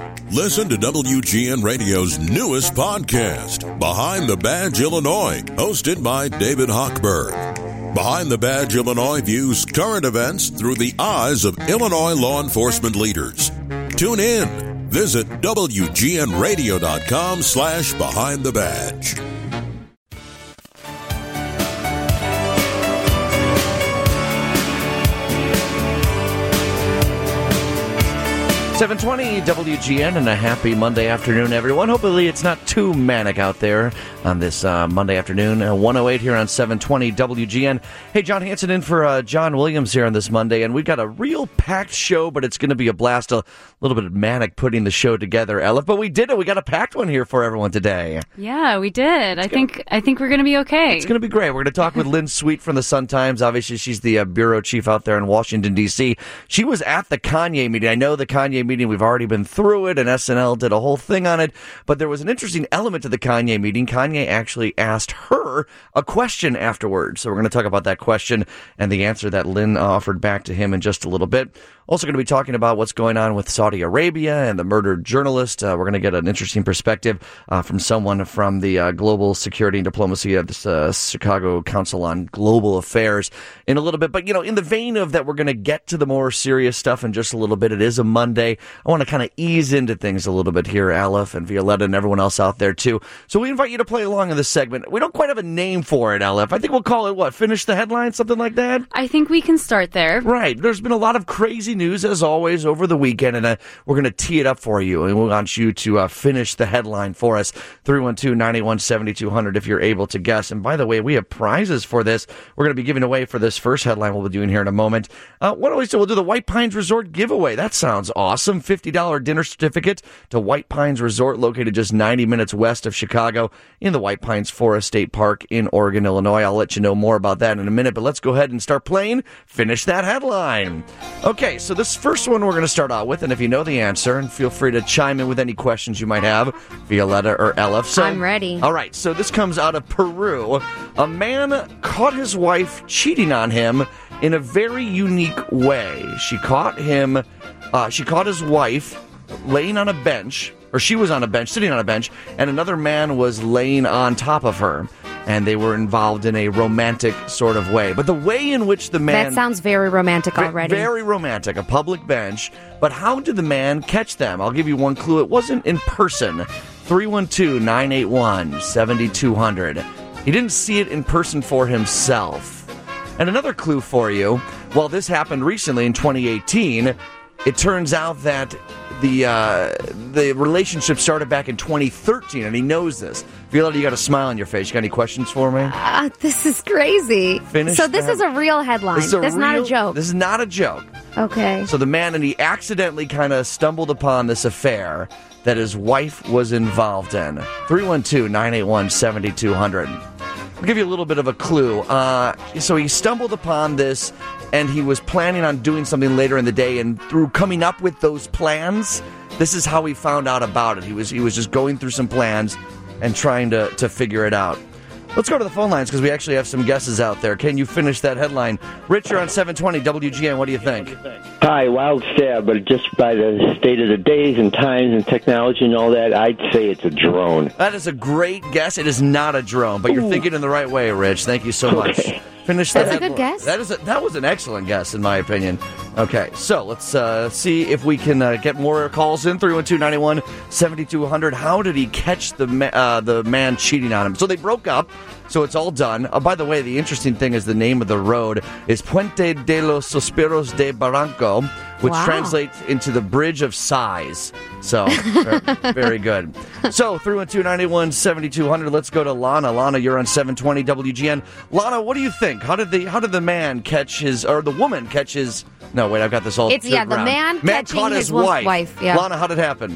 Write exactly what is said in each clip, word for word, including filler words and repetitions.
Listen to W G N Radio's newest podcast, Behind the Badge Illinois, hosted by David Hochberg. Behind the Badge Illinois views current events through the eyes of Illinois law enforcement leaders. Tune in. Visit W G N radio dot com slash Behind the Badge. seven twenty W G N and a happy Monday afternoon, everyone. Hopefully it's not too manic out there on this uh, Monday afternoon. Uh, one oh eight here on seven twenty W G N. Hey, John Hanson in for uh, John Williams here on this Monday, and we've got a real packed show, but it's going to be a blast. A little bit of manic putting the show together, Elif, but we did it. We got a packed one here for everyone today. Yeah, we did. It's I gonna, think I think we're going to be okay. It's going to be great. We're going to talk with Lynn Sweet from the Sun-Times. Obviously, she's the uh, bureau chief out there in Washington, D C. She was at the Kanye meeting. I know the Kanye meeting, we've already been through it, and S N L did a whole thing on it, but there was an interesting element to the Kanye meeting. Kanye actually asked her a question afterwards, so we're going to talk about that question and the answer that Lynn offered back to him in just a little bit. Also going to be talking about what's going on with Saudi Arabia and the murdered journalist. Uh, we're going to get an interesting perspective uh, from someone from the uh, Global Security and Diplomacy of the uh, Chicago Council on Global Affairs in a little bit. But, you know, in the vein of that, we're going to get to the more serious stuff in just a little bit. It is a Monday. I want to kind of ease into things a little bit here, Elif and Violetta and everyone else out there, too. So we invite you to play along in this segment. We don't quite have a name for it, Elif. I think we'll call it, what, Finish the Headline, something like that? I think we can start there. Right. There's been a lot of crazy news, as always, over the weekend, and uh, we're going to tee it up for you, and we want you to uh, finish the headline for us. three one two, nine eight one, seven two zero zero if you're able to guess. And by the way, we have prizes for this. We're going to be giving away for this first headline we'll be doing here in a moment. Uh, what do we do? We'll do the White Pines Resort giveaway. That sounds awesome. fifty dollars dinner certificate to White Pines Resort, located just ninety minutes west of Chicago in the White Pines Forest State Park in Oregon, Illinois. I'll let you know more about that in a minute, but let's go ahead and start playing Finish That Headline. Okay, so this first one we're going to start out with, and if you know the answer, and feel free to chime in with any questions you might have, Violetta or Elif. So, I'm ready. All right, so this comes out of Peru. A man caught his wife cheating on him in a very unique way. She caught him, uh, she caught his wife laying on a bench, or she was on a bench, sitting on a bench, and another man was laying on top of her. And they were involved in a romantic sort of way. But the way in which the man... That sounds very romantic already. Very romantic, a public bench. But how did the man catch them? I'll give you one clue. It wasn't in person. three one two, nine eight one, seven two zero zero. He didn't see it in person for himself. And another clue for you, while this happened recently in twenty eighteen, it turns out that the uh, the relationship started back in twenty thirteen, and he knows this. Violetta, you got a smile on your face. You got any questions for me? Uh, this is crazy. Finish so this that. is a real headline. This is a That's real, not a joke. This is not a joke. Okay. So the man, and he accidentally kind of stumbled upon this affair that his wife was involved in. three one two, nine eight one, seven two zero zero. I'll give you a little bit of a clue. Uh, so he stumbled upon this, and he was planning on doing something later in the day, and through coming up with those plans, this is how he found out about it. He was he was just going through some plans and trying to, to figure it out. Let's go to the phone lines, because we actually have some guesses out there. Can you finish that headline? Rich, you're on seven twenty W G N. What do you think? Hi, wild stab, but just by the state of the days and times and technology and all that, I'd say it's a drone. That is a great guess. It is not a drone, but you're Ooh. thinking in the right way, Rich. Thank you so much. Okay. Finish That's that a good headline. guess. That is a, that was an excellent guess, in my opinion. Okay, so let's uh, see if we can uh, get more calls in. three one two, nine eight one, seven two zero zero. How did he catch the ma- uh, the man cheating on him? So they broke up. So it's all done. Uh, by the way, the interesting thing is the name of the road is Puente de los Suspiros de Barranco, which Wow. translates into the Bridge of Sighs. So, very, very good. So, three one two, nine eight one, seven two zero zero. Let's go to Lana. Lana, you're on seven twenty W G N. Lana, what do you think? How did the how did the man catch his, or the woman catch his, no, wait, I've got this all It's, yeah, the around. man catching caught his his wo- wife. wife, yeah. Lana, how did it happen?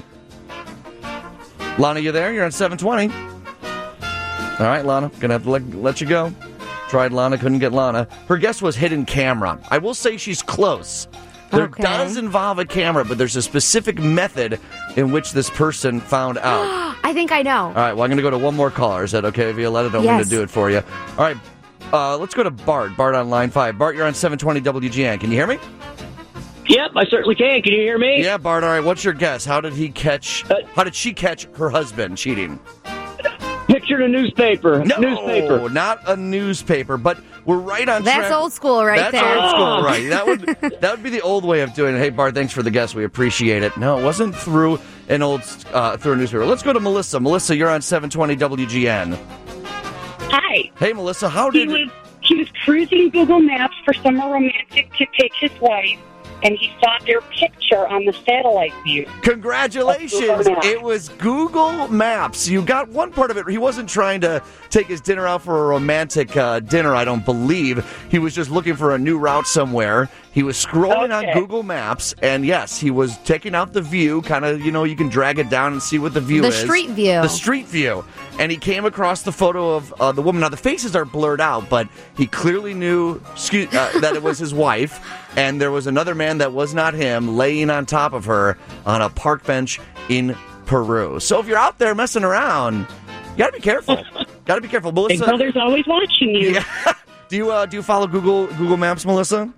Lana, you there? You're on seven twenty. All right, Lana, gonna have to let, let you go. Tried Lana, couldn't get Lana. Her guess was hidden camera. I will say she's close. There Okay. does involve a camera, but there's a specific method in which this person found out. I think I know. All right, well, I'm going to go to one more caller. Is that okay, Violetta? Don't mean Yes. to do it for you. All right, uh, let's go to Bart. Bart on line five. Bart, you're on seven twenty W G N. Can you hear me? Yep, I certainly can. Can you hear me? Yeah, Bart, all right, what's your guess? How did he catch, Uh, how did she catch her husband cheating? Picture in a newspaper. No, Newspaper. not a newspaper, but we're right on That's track. old school right That's there. old school, right? That would that would be the old way of doing it. Hey, Bart, thanks for the guess. We appreciate it. No, it wasn't through an old uh, through a newspaper. Let's go to Melissa. Melissa, you're on seven twenty W G N. Hi. Hey, Melissa, how He did? was he was cruising Google Maps for somewhere romantic to pick his wife, and he saw their picture on the satellite view. Congratulations! It was Google Maps. You got one part of it. He wasn't trying to take his dinner out for a romantic uh, dinner, I don't believe. He was just looking for a new route somewhere. He was scrolling Okay. on Google Maps, and yes, he was taking out the view, kind of, you know, you can drag it down and see what the view The is. street view. The street view. And he came across the photo of uh, the woman. Now, the faces are blurred out, but he clearly knew excuse, uh, that it was his wife, and there was another man that was not him laying on top of her on a park bench in Peru. So if you're out there messing around, you got to be careful. Got to be careful. Big Melissa, Brother's always watching you. yeah. do you uh, do you follow Google Google Maps, Melissa?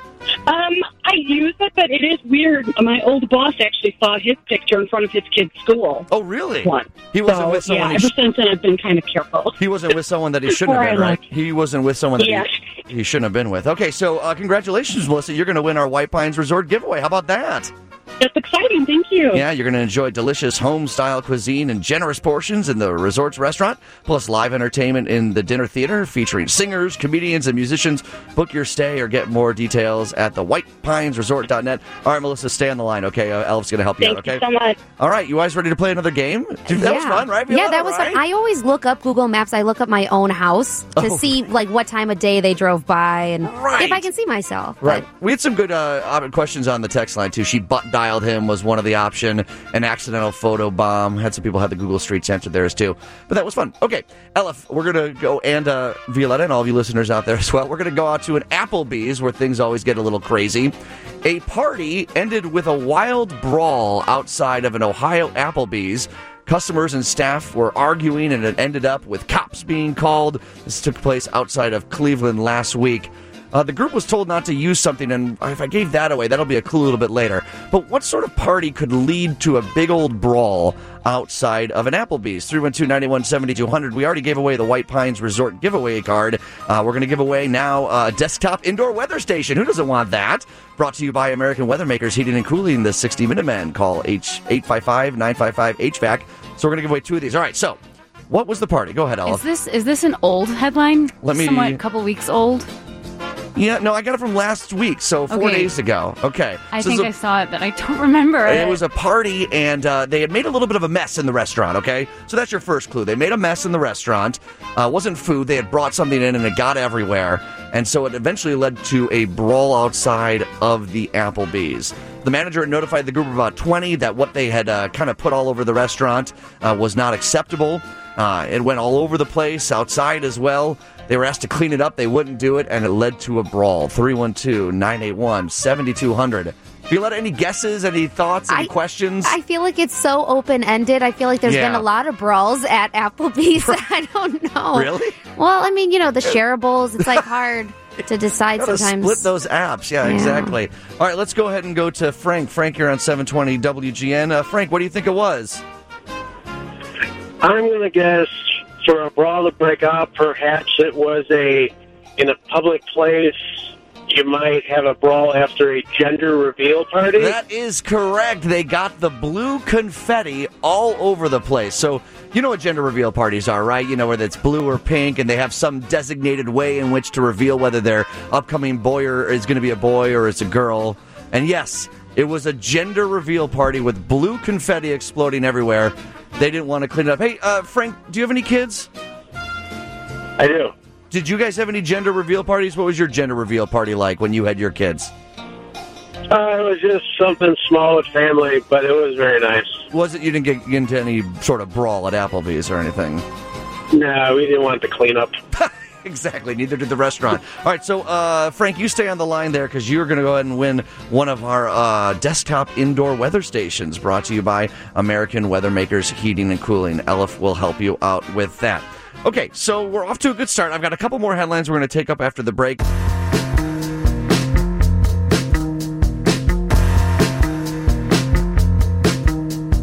Um, I use it, but it is weird. My old boss actually saw his picture in front of his kid's school. Oh, really? Once. He wasn't so, with someone. Yeah, he ever since then, I've been kind of careful. He wasn't with someone that he shouldn't have Before been, I right? left. He wasn't with someone that Yes. he, he shouldn't have been with. Okay, so uh, congratulations, Melissa. You're going to win our White Pines Resort giveaway. How about that? That's exciting. Thank you. Yeah, you're going to enjoy delicious home-style cuisine and generous portions in the resort's restaurant, plus live entertainment in the dinner theater featuring singers, comedians, and musicians. Book your stay or get more details at the white pines resort dot net. All right, Melissa, stay on the line, okay? Uh, Elf's going to help you Thank out, okay? you so much. All right, you guys ready to play another game? Dude, that was fun, right? Yeah, Viola, that was right? fun. I always look up Google Maps. I look up my own house to Oh. see like what time of day they drove by and Right. if I can see myself. Right. But We had some good uh, op- questions on the text line, too. She butt dialed him was one of the option. An accidental photo bomb. Had some people had the Google Streets answer theirs, too. But that was fun. Okay, Elif, we're going to go, and uh, Violetta and all of you listeners out there as well, we're going to go out to an Applebee's where things always get a little crazy. A party ended with a wild brawl outside of an Ohio Applebee's. Customers and staff were arguing, and it ended up with cops being called. This took place outside of Cleveland last week. Uh, the group was told not to use something, and if I gave that away, that'll be a clue a little bit later. But what sort of party could lead to a big old brawl outside of an Applebee's? three one two, nine one, seven two zero zero. We already gave away the White Pines Resort giveaway card. Uh, we're going to give away now a desktop indoor weather station. Who doesn't want that? Brought to you by American Weather Makers Heating and Cooling, the sixty minute man. Call H eight five five, nine five five, H V A C. So we're going to give away two of these. All right, so what was the party? Go ahead, Is Olive. this is this an old headline? Let me- Somewhat a couple weeks old. Yeah, no, I got it from last week, so four Okay. days ago. Okay. I So think it's a- I saw it, but I don't remember it. It was a party, and uh, they had made a little bit of a mess in the restaurant, okay? So that's your first clue. They made a mess in the restaurant. Uh, it wasn't food. They had brought something in, and it got everywhere. And so it eventually led to a brawl outside of the Applebee's. The manager had notified the group of about twenty that what they had uh, kind of put all over the restaurant uh, was not acceptable. Uh, it went all over the place, outside as well. They were asked to clean it up. They wouldn't do it, and it led to a brawl. three one two, nine eight one, seven two zero zero. Violetta, any guesses, any thoughts, any I- questions? I feel like it's so open ended. I feel like there's Yeah. been a lot of brawls at Applebee's. I don't know. Really? Well, I mean, you know, the shareables. It's like hard to decide Gotta sometimes. split those apps. Yeah, Yeah. exactly. All right, let's go ahead and go to Frank. Frank, you're on seven twenty W G N. Uh, Frank, what do you think it was? I'm going to guess for a brawl to break out, perhaps it was a in a public place. You might have a brawl after a gender reveal party. That is correct. They got the blue confetti all over the place. So, you know what gender reveal parties are, right? You know, whether it's blue or pink, and they have some designated way in which to reveal whether their upcoming boy or is going to be a boy or it's a girl. And yes, it was a gender reveal party with blue confetti exploding everywhere. They didn't want to clean it up. Hey, uh, Frank, do you have any kids? I do. Did you guys have any gender reveal parties? What was your gender reveal party like when you had your kids? Uh, it was just something small with family, but it was very nice. Was it you didn't get into any sort of brawl at Applebee's or anything? No, we didn't want the cleanup. Exactly. Neither did the restaurant. All right, so uh, Frank, you stay on the line there because you're going to go ahead and win one of our uh, desktop indoor weather stations brought to you by American Weather Makers Heating and Cooling. Elif will help you out with that. Okay, so we're off to a good start. I've got a couple more headlines we're going to take up after the break.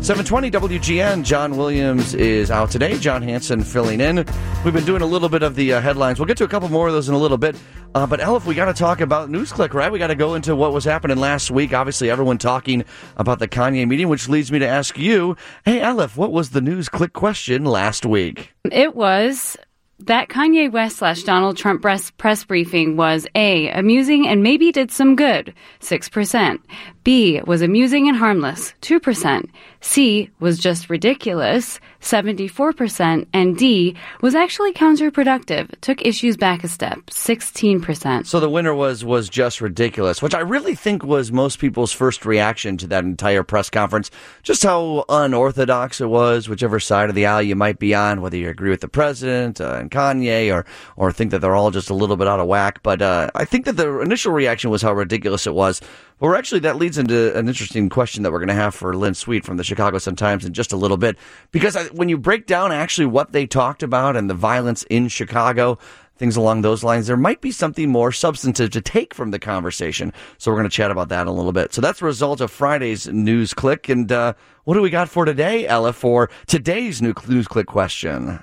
seven twenty W G N, John Williams is out today. John Hanson filling in. We've been doing a little bit of the uh, headlines. We'll get to a couple more of those in a little bit. Uh, but, Elif, we got to talk about NewsClick, right? We got to go into what was happening last week. Obviously, everyone talking about the Kanye meeting, which leads me to ask you, hey, Elif, what was the NewsClick question last week? It was that Kanye West slash Donald Trump press, press briefing was A, amusing and maybe did some good, six percent. B, was amusing and harmless, two percent. C, was just ridiculous, seventy-four percent. And D, was actually counterproductive, took issues back a step, sixteen percent. So the winner was was just ridiculous, which I really think was most people's first reaction to that entire press conference. Just how unorthodox it was, whichever side of the aisle you might be on, whether you agree with the president uh, and Kanye or, or think that they're all just a little bit out of whack. But uh, I think that the initial reaction was how ridiculous it was. Well, actually, that leads into an interesting question that we're going to have for Lynn Sweet from the Chicago Sun-Times in just a little bit. Because I, when you break down actually what they talked about and the violence in Chicago, things along those lines, there might be something more substantive to take from the conversation. So we're going to chat about that in a little bit. So that's the result of Friday's News Click. And uh, what do we got for today, Ella, for today's News Click question?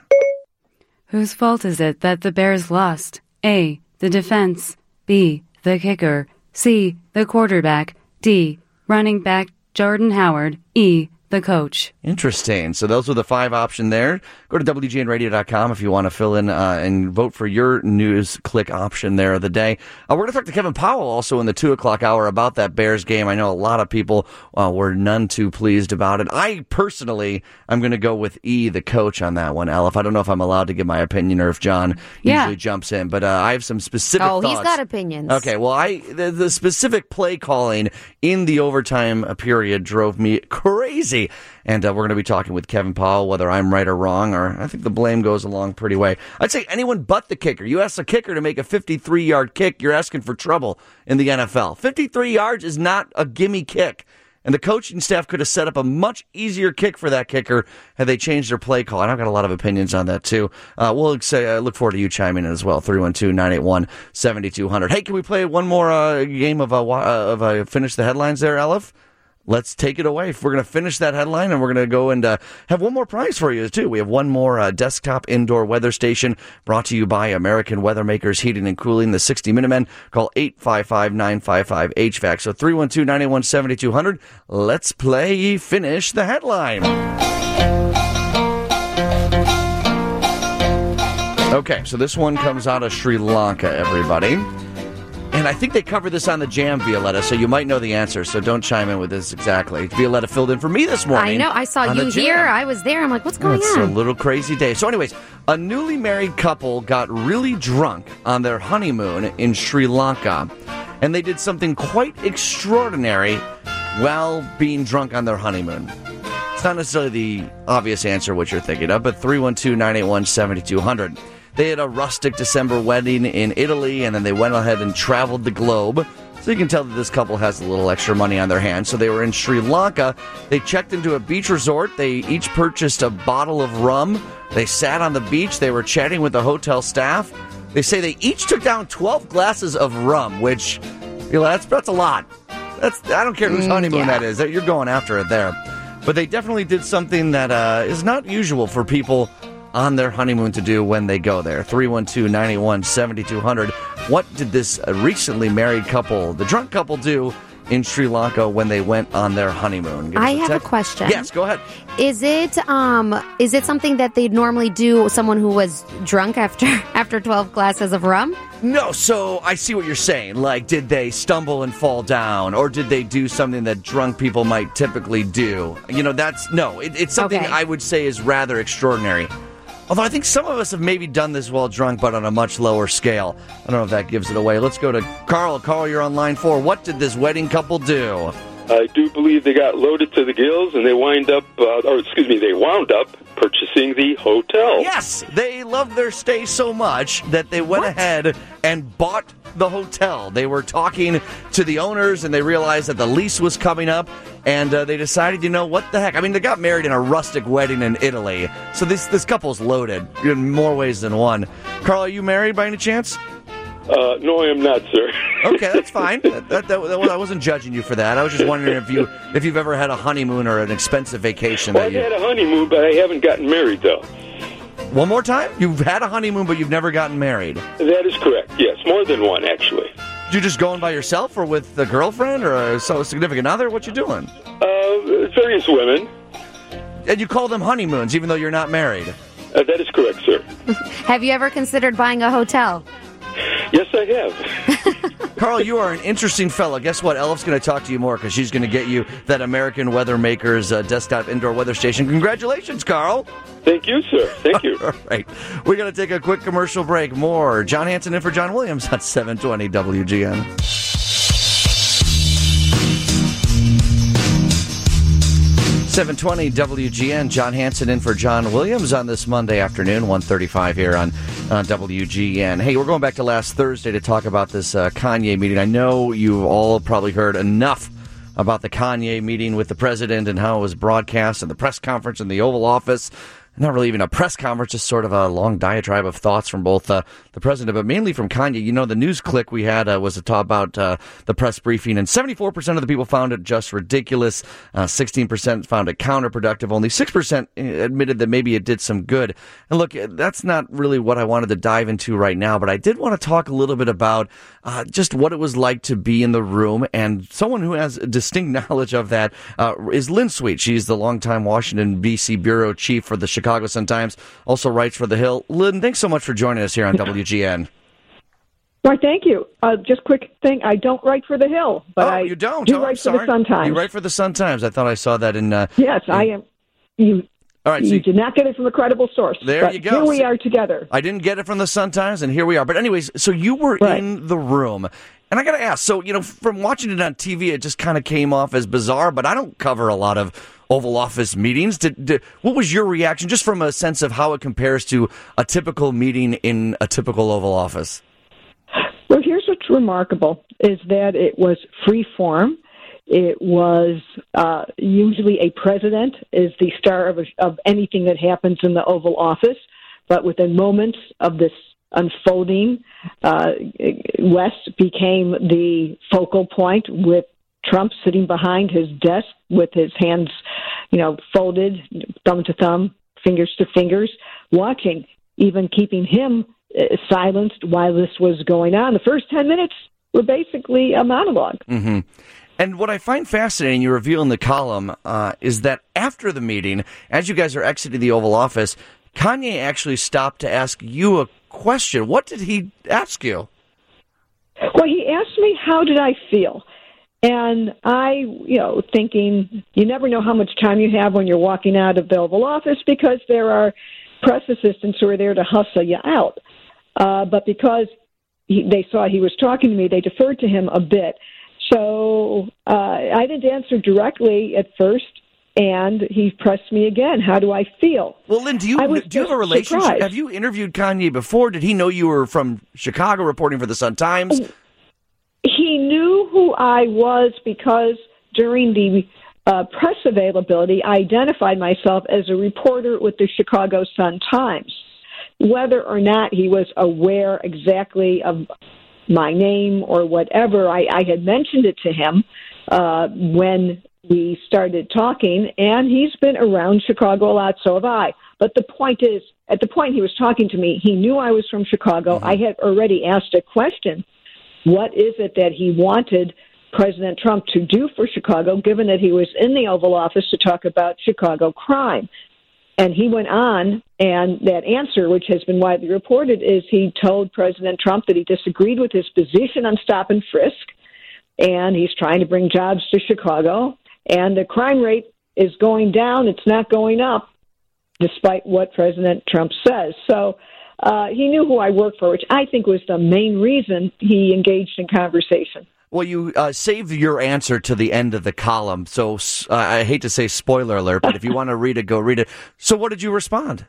Whose fault is it that the Bears lost? A, the defense. B, the kicker. C, the quarterback. D, running back Jordan Howard. E, the coach. Interesting. So those were the five options there. Go to W G N radio dot com if you want to fill in uh, and vote for your News Click option there of the day. Uh, we're going to talk to Kevin Powell also in the two o'clock hour about that Bears game. I know a lot of people uh, were none too pleased about it. I personally, I'm going to go with E, the coach, on that one, Elif. I don't know if I'm allowed to give my opinion or if John yeah. usually jumps in, but uh, I have some specific Oh, thoughts. he's got opinions. Okay, well, I the, the specific play calling in the overtime period drove me crazy. And uh, we're going to be talking with Kevin Powell, whether I'm right or wrong, or I think the blame goes along pretty way. I'd say anyone but the kicker. You ask a kicker to make a fifty-three-yard kick, you're asking for trouble in the N F L. fifty-three yards is not a gimme kick. And the coaching staff could have set up a much easier kick for that kicker had they changed their play call. And I've got a lot of opinions on that, too. Uh, we'll say, uh, look forward to you chiming in as well, three one two, nine eight one, seven two zero zero. Hey, can we play one more uh, game of, uh, of uh, Finish the Headlines there, Elif? Let's take it away. We're going to finish that headline, and we're going to go and uh, have one more prize for you, too. We have one more uh, desktop indoor weather station brought to you by American Weather Makers Heating and Cooling, the sixty Minutemen. Call eight five five, nine five five, H V A C. So three one two, nine eight one, seven two zero zero. Let's play Finish the Headline. Okay, so this one comes out of Sri Lanka, everybody. And I think they covered this on the Jam, Violetta, so you might know the answer, so don't chime in with this exactly. Violetta filled in for me this morning. I know. I saw you here. I was there. I'm like, what's going it's on? It's a little crazy day. So anyways, a newly married couple got really drunk on their honeymoon in Sri Lanka, and they did something quite extraordinary while being drunk on their honeymoon. It's not necessarily the obvious answer what you're thinking of, but three one two, nine eight one, seven two zero zero. They had a rustic December wedding in Italy, and then they went ahead and traveled the globe. So you can tell that this couple has a little extra money on their hands. So they were in Sri Lanka. They checked into a beach resort. They each purchased a bottle of rum. They sat on the beach. They were chatting with the hotel staff. They say they each took down twelve glasses of rum, which, you know, that's, that's a lot. That's I don't care whose honeymoon yeah. that is. You're going after it there. But they definitely did something that uh, is not usual for people on their honeymoon to do when they go there. three one two, nine eight one, seven two zero zero. What did this recently married couple, the drunk couple, do in Sri Lanka when they went on their honeymoon? Give I a have text. a question. Yes, go ahead. Is it um is it something that they'd normally do, someone who was drunk after after twelve glasses of rum? No, so I see what you're saying. Like, did they stumble and fall down, or did they do something that drunk people might typically do? You know, that's, no, it, it's something Okay. I would say is rather extraordinary. Although I think some of us have maybe done this while drunk, but on a much lower scale. I don't know if that gives it away. Let's go to Carl. Carl, you're on line four. What did this wedding couple do? I do believe they got loaded to the gills, and they wind up, uh, or excuse me, they wound up purchasing the hotel. Yes, they loved their stay so much that they went What? ahead and bought the hotel. They were talking to the owners, and they realized that the lease was coming up, and uh, they decided, you know, what the heck? I mean, they got married in a rustic wedding in Italy, so this this couple's loaded in more ways than one. Carl, are you married by any chance? Uh, no, I am not, sir. Okay, that's fine. That, that, that, that, I wasn't judging you for that. I was just wondering if you if you've ever had a honeymoon or an expensive vacation. Well, that I've you... had a honeymoon, but I haven't gotten married, though. One more time? You've had a honeymoon, but you've never gotten married. That is correct. Yes, more than one, actually. You just going by yourself, or with a girlfriend, or a so significant other? What you doing? Uh, various women. And you call them honeymoons, even though you're not married. Uh, that is correct, sir. Have you ever considered buying a hotel? Yes, I have. Carl, you are an interesting fella. Guess what? Elif's going to talk to you more because she's going to get you that American Weather Maker's uh, desktop indoor weather station. Congratulations, Carl. Thank you, sir. Thank you. All right. We're going to take a quick commercial break. More John Hanson in for John Williams on seven twenty W G N. seven twenty W G N, John Hanson in for John Williams on this Monday afternoon, one thirty-five here on uh, W G N. Hey, we're going back to last Thursday to talk about this uh, Kanye meeting. I know you've all probably heard enough about the Kanye meeting with the president and how it was broadcast and the press conference in the Oval Office. Not really even a press conference, just sort of a long diatribe of thoughts from both uh, the president, but mainly from Kanye. You know, the news clip we had uh, was to talk about uh, the press briefing, and seventy-four percent of the people found it just ridiculous. Uh, sixteen percent found it counterproductive. Only six percent admitted that maybe it did some good. And look, that's not really what I wanted to dive into right now, but I did want to talk a little bit about uh, just what it was like to be in the room, and someone who has distinct knowledge of that uh, is Lynn Sweet. She's the longtime Washington, D C bureau chief for the Chicago Chicago Sun-Times, also writes for The Hill. Lynn, thanks so much for joining us here on W G N. Why, thank you. Uh, just quick thing, I don't write for The Hill, but oh, I you don't? do oh, write for sorry. the Sun-Times. You write for the Sun-Times. I thought I saw that in... Uh, yes, in... I am. You All right, you so did not get it from a credible source. There but you go. Here we are together. I didn't get it from the Sun-Times, and here we are. But anyways, so you were right. in the room. And I got to ask, so, you know, from watching it on T V, it just kind of came off as bizarre, but I don't cover a lot of Oval Office meetings. Did, did, what was your reaction, just from a sense of how it compares to a typical meeting in a typical Oval Office? Well, here's what's remarkable, is that it was free form. It was uh, usually a president is the star of, a, of anything that happens in the Oval Office, but within moments of this unfolding, uh, West became the focal point, with Trump sitting behind his desk with his hands, you know, folded, thumb to thumb, fingers to fingers, watching, even keeping him uh, silenced while this was going on. The first ten minutes were basically a monologue. Mm-hmm. And what I find fascinating, you reveal in the column, uh, is that after the meeting, as you guys are exiting the Oval Office, Kanye actually stopped to ask you a question. What did he ask you? Well, he asked me, how did I feel? And I, you know, thinking, you never know how much time you have when you're walking out of the Oval Office, because there are press assistants who are there to hustle you out. Uh, but because he, they saw he was talking to me, they deferred to him a bit. So uh, I didn't answer directly at first, and he pressed me again. How do I feel? Well, Lynn, do you do you have a relationship? Surprised. Have you interviewed Kanye before? Did he know you were from Chicago reporting for the Sun-Times? He knew who I was because during the uh, press availability, I identified myself as a reporter with the Chicago Sun-Times. Whether or not he was aware exactly of my name or whatever, I, I had mentioned it to him uh, when we started talking, and he's been around Chicago a lot, so have I. But the point is, at the point he was talking to me, he knew I was from Chicago. Mm-hmm. I had already asked a question. What is it that he wanted President Trump to do for Chicago, given that he was in the Oval Office to talk about Chicago crime? And he went on, and that answer, which has been widely reported, is he told President Trump that he disagreed with his position on stop and frisk, and he's trying to bring jobs to Chicago, and the crime rate is going down. It's not going up, despite what President Trump says. So uh, he knew who I worked for, which I think was the main reason he engaged in conversation. Well, you uh, saved your answer to the end of the column, so uh, I hate to say spoiler alert, but if you want to read it, go read it. So what did you respond?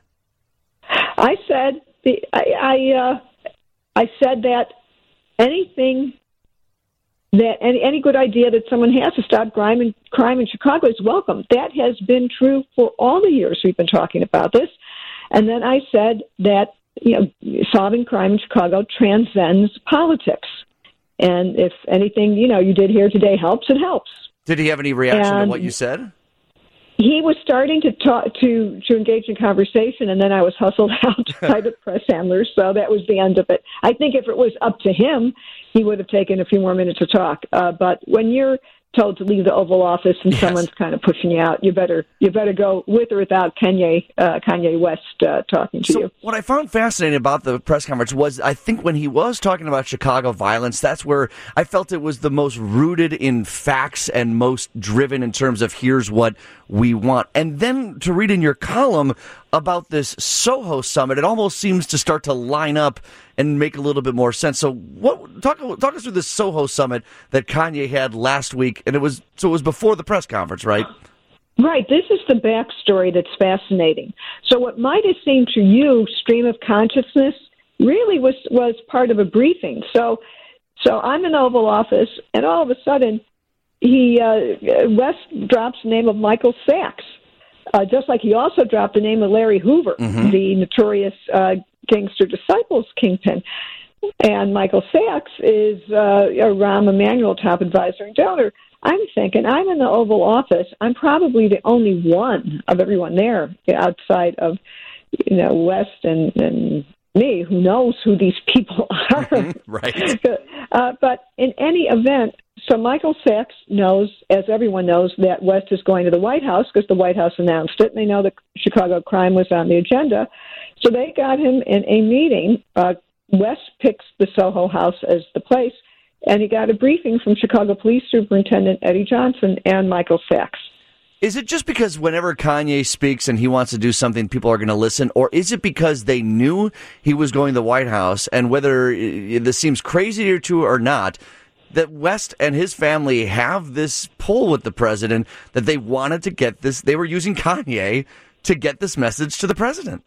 I said, I, I, uh, I said that anything that any, any good idea that someone has to stop crime in, crime in Chicago is welcome. That has been true for all the years we've been talking about this. And then I said that, you know, solving crime in Chicago transcends politics. And if anything, you know, you did here today helps, it helps. Did he have any reaction and to what you said? He was starting to talk to to engage in conversation, and then I was hustled out by the press handlers, so that was the end of it. I think if it was up to him, he would have taken a few more minutes to talk. Uh, but when you're told to leave the Oval Office and yes. someone's kind of pushing you out, you better you better go with or without Kanye uh, Kanye West uh, talking to so you. What I found fascinating about the press conference was, I think when he was talking about Chicago violence, that's where I felt it was the most rooted in facts and most driven in terms of here's what we want. And then to read in your column about this Soho summit, it almost seems to start to line up and make a little bit more sense. So, what talk talk us through this Soho summit that Kanye had last week, and it was so it was before the press conference, right? Right. This is the backstory that's fascinating. So, what might have seemed to you stream of consciousness really was was part of a briefing. So, so I'm in the Oval Office, and all of a sudden, he uh, West drops the name of Michael Sachs. Uh, just like he also dropped the name of Larry Hoover, mm-hmm. the notorious uh, gangster disciples kingpin. And Michael Sachs is uh, a Rahm Emanuel top advisor and donor. I'm thinking, I'm in the Oval Office. I'm probably the only one of everyone there outside of, you know, West and, and me who knows who these people are. Right. uh, but in any event, so Michael Sachs knows, as everyone knows, that West is going to the White House because the White House announced it, and they know that Chicago crime was on the agenda. So they got him in a meeting. Uh, West picks the Soho House as the place, and he got a briefing from Chicago Police Superintendent Eddie Johnson and Michael Sachs. Is it just because whenever Kanye speaks and he wants to do something, people are going to listen, or is it because they knew he was going to the White House, and whether this seems crazy to or not, that West and his family have this pull with the president that they wanted to get this, they were using Kanye to get this message to the president?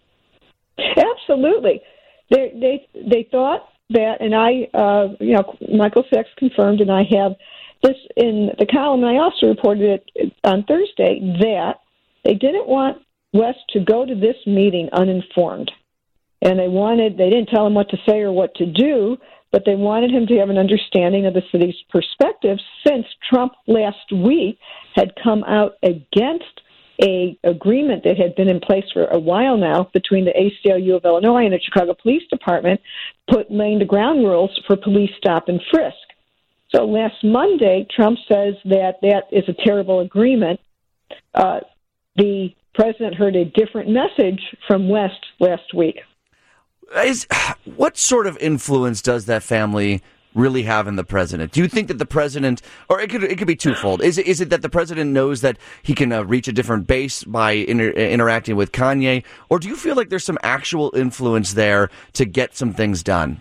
Absolutely. They they they thought that, and I, uh, you know, Michael Sachs confirmed, and I have this in the column, and I also reported it on Thursday, that they didn't want West to go to this meeting uninformed. And they wanted, they didn't tell him what to say or what to do, but they wanted him to have an understanding of the city's perspective since Trump last week had come out against a agreement that had been in place for a while now between the A C L U of Illinois and the Chicago Police Department, put laying the ground rules for police stop and frisk. So last Monday, Trump says that that is a terrible agreement. Uh, the president heard a different message from West last week. Is, what sort of influence does that family really have in the president? Do you think that the president, or it could it could be twofold? Is it is it that the president knows that he can uh, reach a different base by inter- interacting with Kanye, or do you feel like there's some actual influence there to get some things done?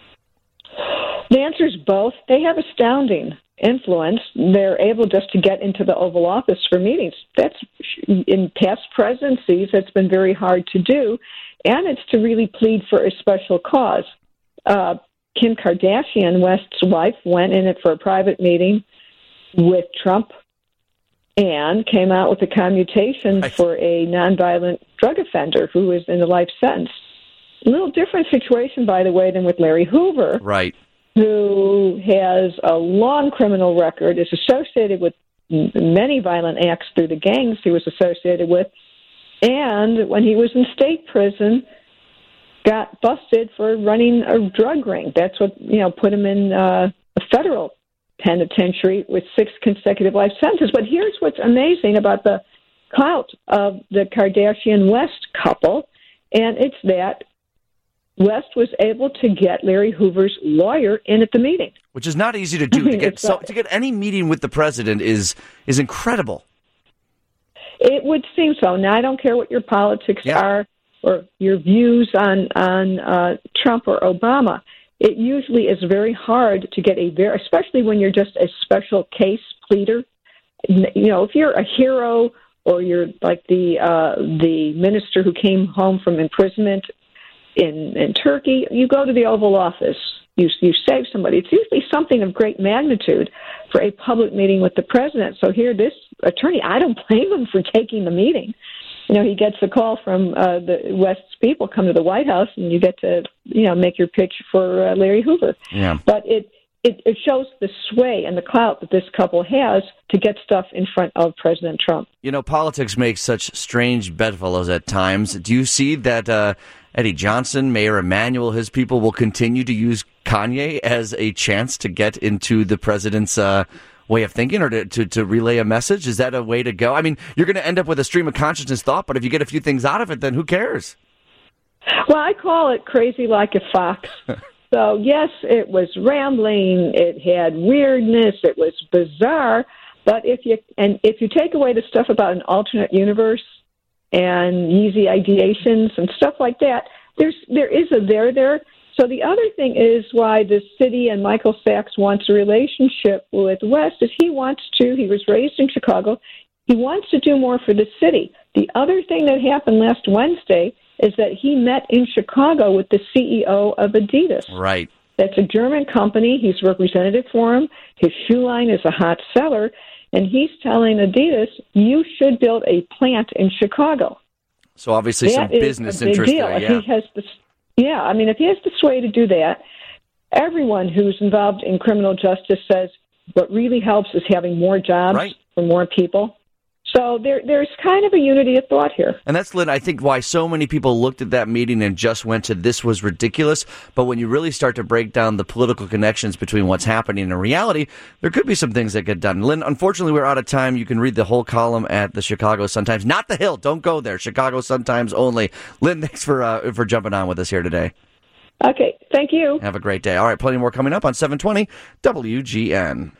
The answer is both. They have astounding influence. They're able just to get into the Oval Office for meetings. That's in past presidencies, that's been very hard to do, and it's to really plead for a special cause. Uh, Kim Kardashian, West's wife, went in it for a private meeting with Trump and came out with a commutation for a nonviolent drug offender who is in a life sentence. A little different situation, by the way, than with Larry Hoover. Right. Who has a long criminal record, is associated with many violent acts through the gangs he was associated with, and when he was in state prison, got busted for running a drug ring. That's what, you know, put him in uh, a federal penitentiary with six consecutive life sentences. But here's what's amazing about the clout of the Kardashian-West couple, and it's that West was able to get Larry Hoover's lawyer in at the meeting, which is not easy to do. I mean, to get so, to get any meeting with the president is is incredible. It would seem so. Now, I don't care what your politics yeah. are or your views on on uh, Trump or Obama. It usually is very hard to get a very, especially when you're just a special case pleader. You know, if you're a hero or you're like the uh, the minister who came home from imprisonment in in Turkey, you go to the Oval Office. You you save somebody. It's usually something of great magnitude for a public meeting with the president. So here, this attorney, I don't blame him for taking the meeting. You know, he gets a call from uh, the West's people, come to the White House, and you get to, you know, make your pitch for uh, Larry Hoover. Yeah. But it it, it shows the sway and the clout that this couple has to get stuff in front of President Trump. You know, politics makes such strange bedfellows at times. Do you see that uh, Eddie Johnson, Mayor Emanuel, his people will continue to use Kanye as a chance to get into the president's uh, way of thinking or to, to, to relay a message? Is that a way to go? I mean, you're going to end up with a stream of consciousness thought, but if you get a few things out of it, then who cares? Well, I call it crazy like a fox. So, yes, it was rambling, it had weirdness, it was bizarre, but if you and if you take away the stuff about an alternate universe and easy ideations and stuff like that, there's there is a there there. So the other thing is why the city and Michael Sachs wants a relationship with West is he wants to, he was raised in Chicago, he wants to do more for the city. The other thing that happened last Wednesday is that he met in Chicago with the C E O of Adidas. Right. That's a German company. He's representative for him. His shoe line is a hot seller. And he's telling Adidas, you should build a plant in Chicago. So obviously that some business is a big interest deal. there, If yeah. he has the, yeah, I mean, if he has the sway to do that, everyone who's involved in criminal justice says what really helps is having more jobs right. for more people. So there, there's kind of a unity of thought here. And that's, Lynn, I think why so many people looked at that meeting and just went to this was ridiculous. But when you really start to break down the political connections between what's happening in reality, there could be some things that get done. Lynn, unfortunately, we're out of time. You can read the whole column at the Chicago Sun-Times. Not the Hill. Don't go there. Chicago Sun-Times only. Lynn, thanks for, uh, for jumping on with us here today. Okay. Thank you. Have a great day. All right. Plenty more coming up on seven twenty W G N.